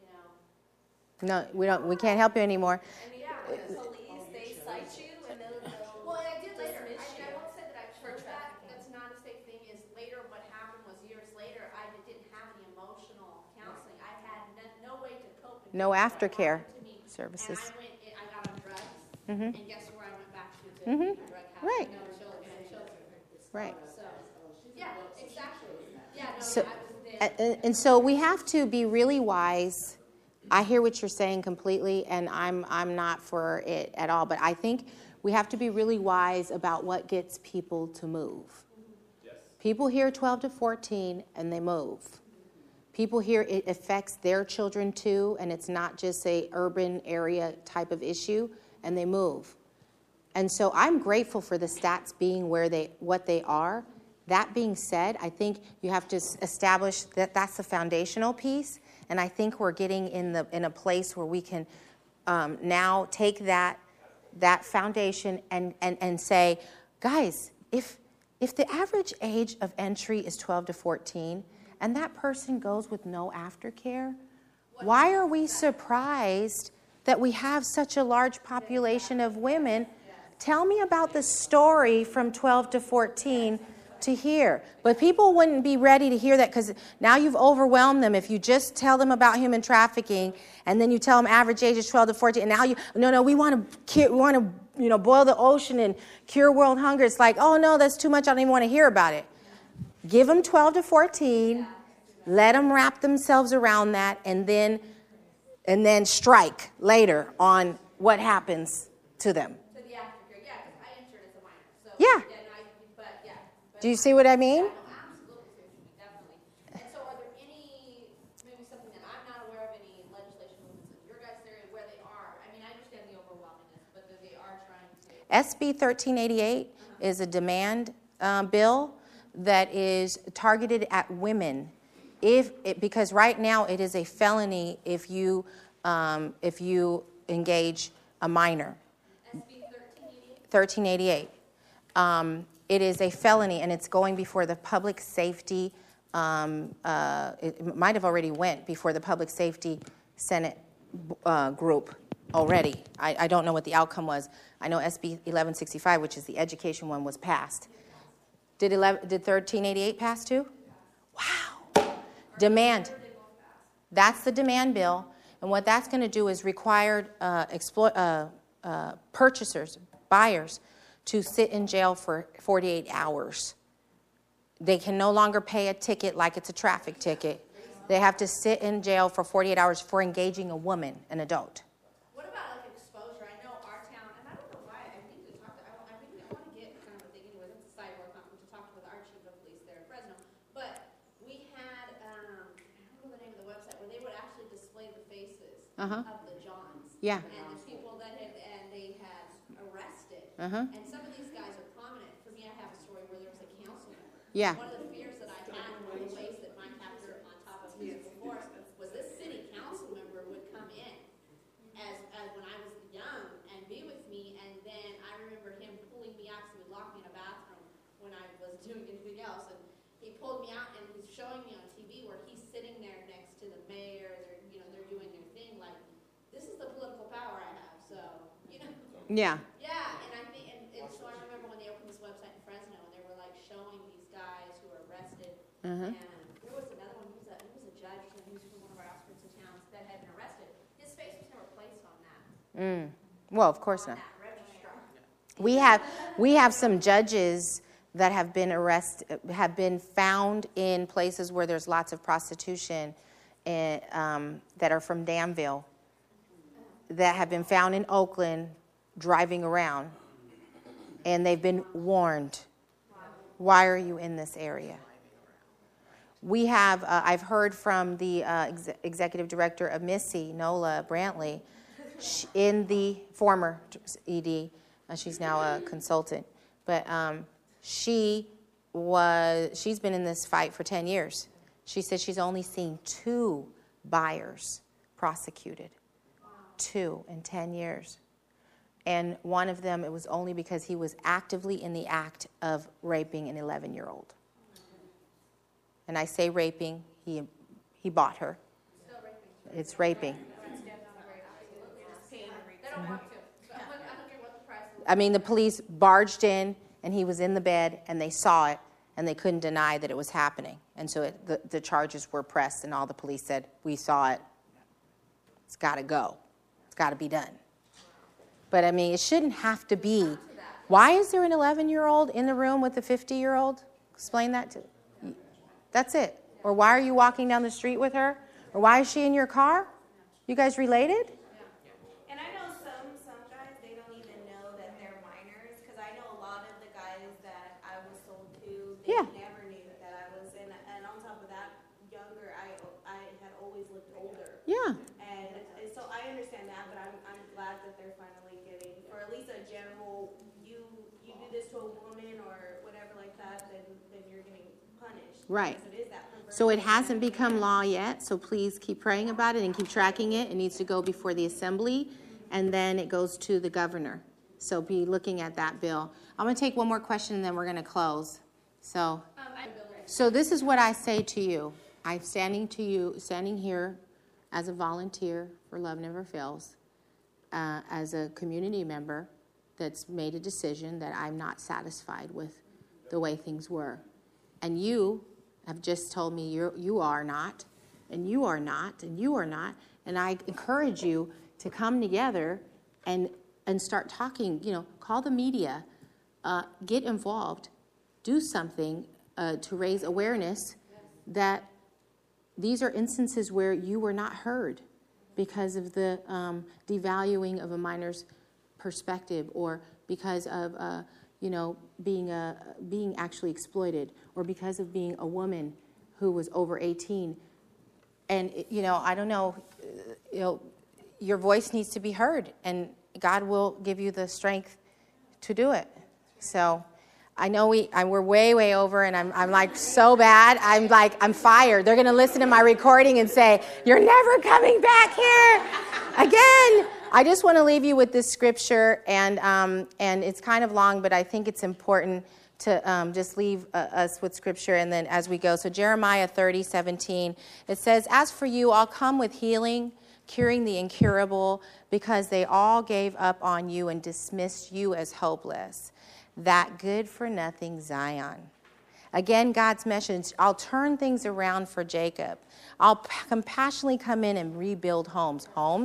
No, we can't help you anymore. and the police, they cite you, and they'll well, I did later. I won't say that I chose that. That's not a state thing. Is later what happened was years later, I didn't have any emotional counseling. I had no way to cope. with No what aftercare happened to me. services. And I got on drugs, Mhm. and guess where I went back to Mhm. drug habit. Right. No children. Right. So, yeah, exactly. Yeah, no, So- I was there. And so we have to be really wise. I hear what you're saying completely, and I'm not for it at all. But I think we have to be really wise about what gets people to move. Yes. People hear 12 to 14, and they move. People hear it affects their children too, and it's not just a urban area type of issue, and they move. And so I'm grateful for the stats being what they are, That being said, I think you have to establish that that's the foundational piece, and I think we're getting in a place where we can now take that foundation and say, guys, if the average age of entry is 12 to 14, and that person goes with no aftercare, why are we surprised that we have such a large population of women? Tell me about the story from 12 to 14 to hear. But people wouldn't be ready to hear that because now you've overwhelmed them. If you just tell them about human trafficking and then you tell them average age is 12 to 14, and now we want to boil the ocean and cure world hunger. It's like, oh no, that's too much. I don't even want to hear about it. Give them 12 to 14. Let them wrap themselves around that, and then strike later on what happens to them. To the aftercare, yeah, because I insured as a minor. So, Yeah. But Do you see what I mean? no, absolutely, definitely. And so are there maybe something that I'm not aware of, any legislation movements in your guys' area where they are? I mean, I understand the overwhelmingness, but they are trying to. SB 1388 is a demand bill that is targeted at women. Because right now it is a felony if you engage a minor. SB 1388? 1388. It is a felony, and it's going before the public safety. It might have already went before the public safety Senate group already. I don't know what the outcome was. I know SB 1165, which is the education one, was passed. Did 1388 pass too? Wow. Demand. That's the demand bill. And what that's going to do is require purchasers, buyers, to sit in jail for 48 hours. They can no longer pay a ticket like it's a traffic ticket. They have to sit in jail for 48 hours for engaging a woman, an adult. What about like exposure? I know our town, and I don't know why. I think we talked. I want to get kind of a thing anyway. It's a sidebar conference to talk with our chief of police there in Fresno. But we had I don't know the name of the website where they would actually display the faces of the Johns. Yeah. And the people that they had arrested. Uh-huh. And some of these guys are prominent. For me, I have a story where there was a council member. Yeah. One of the fears that I had, one of the ways that my captor on top of physical force was this city council member would come in as when I was young and be with me, and then I remember him pulling me out because he would lock me in a bathroom when I was doing anything else, and he pulled me out and he's showing me on TV where he's sitting there next to the mayor, they're doing their thing, like, this is the political power I have, so, Yeah. Yeah, and I think, and so I remember when they opened this website in Fresno, and they were like showing these guys who were arrested, and there was another one, he was a judge, and he was from one of our outskirts of towns that had been arrested. His face was never placed on that. Well, of course On not. that registrar. We have some judges that have been found in places where there's lots of prostitution, that are from Danville, that have been found in Oakland driving around, and they've been warned. Why are you in this area? We have, I've heard from the executive director of Missy, Nola Brantley, in the former ED, she's now a consultant, but she's been in this fight for 10 years. She said she's only seen 2 buyers prosecuted. 2 in 10 years. And one of them, it was only because he was actively in the act of raping an 11-year-old. And I say raping, he bought her. Still raping. It's raping. They don't want to. So I don't care what the price is. I mean, the police barged in, and he was in the bed, and they saw it, and they couldn't deny that it was happening. And so the charges were pressed, and all the police said, we saw it. It's got to go. It's got to be done. But, I mean, it shouldn't have to be. Why is there an 11-year-old in the room with a 50-year-old? Explain that to me. That's it. Or why are you walking down the street with her? Or why is she in your car? You guys related? And I know some guys, they don't even know that they're minors, because I know a lot of the guys that I was sold to, they Yeah. never knew that I was in, and on top of that, younger, I had always looked older. Yeah. And so I understand that, but I'm glad that they're finally getting, or at least a general, you do this to a woman or whatever like that, then if you're getting punished. Right. Because it is that perversion. So it hasn't become law yet, so please keep praying about it and keep tracking it. It needs to go before the assembly, and then it goes to the governor. So be looking at that bill. I'm going to take one more question, and then we're going to close. So this is what I say to you. I'm standing here as a volunteer for Love Never Fails, as a community member that's made a decision that I'm not satisfied with the way things were. And you have just told me you are not, and you are not, and you are not. And I encourage you to come together and start talking, call the media, get involved, do something to raise awareness that these are instances where you were not heard because of the devaluing of a minor's perspective, or because of being actually exploited, or because of being a woman who was over 18. And I don't know, your voice needs to be heard, and God will give you the strength to do it. So I know we're way over, and I'm like so bad. I'm fired. They're going to listen to my recording and say, "You're never coming back here again." I just want to leave you with this scripture, and it's kind of long, but I think it's important to just leave us with scripture, and then as we go. So Jeremiah 30:17, it says, "As for you, I'll come with healing, curing the incurable, because they all gave up on you and dismissed you as hopeless. That good-for-nothing Zion." Again, God's message, I'll turn things around for Jacob. I'll compassionately come in and rebuild homes.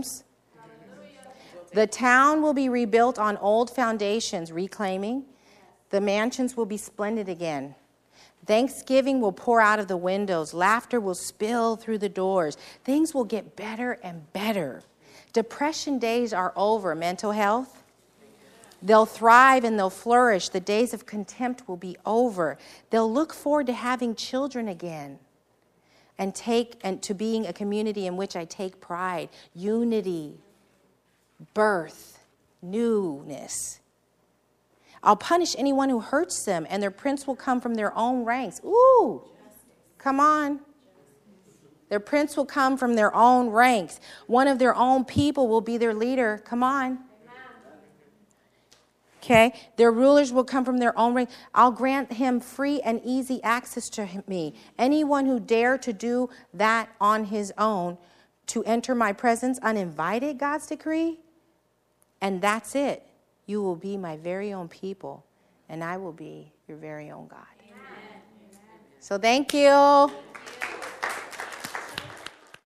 The town will be rebuilt on old foundations, reclaiming. The mansions will be splendid again. Thanksgiving will pour out of the windows. Laughter will spill through the doors. Things will get better and better. Depression days are over. Mental health, they'll thrive and they'll flourish. The days of contempt will be over. They'll look forward to having children again and to being a community in which I take pride. Unity, birth, newness. I'll punish anyone who hurts them, and their prince will come from their own ranks. Ooh, come on. Their prince will come from their own ranks. One of their own people will be their leader. Come on. Okay, their rulers will come from their own rank. I'll grant him free and easy access to me. Anyone who dare to do that on his own, to enter my presence uninvited, God's decree. And that's it. You will be my very own people, and I will be your very own God. Amen. So thank you.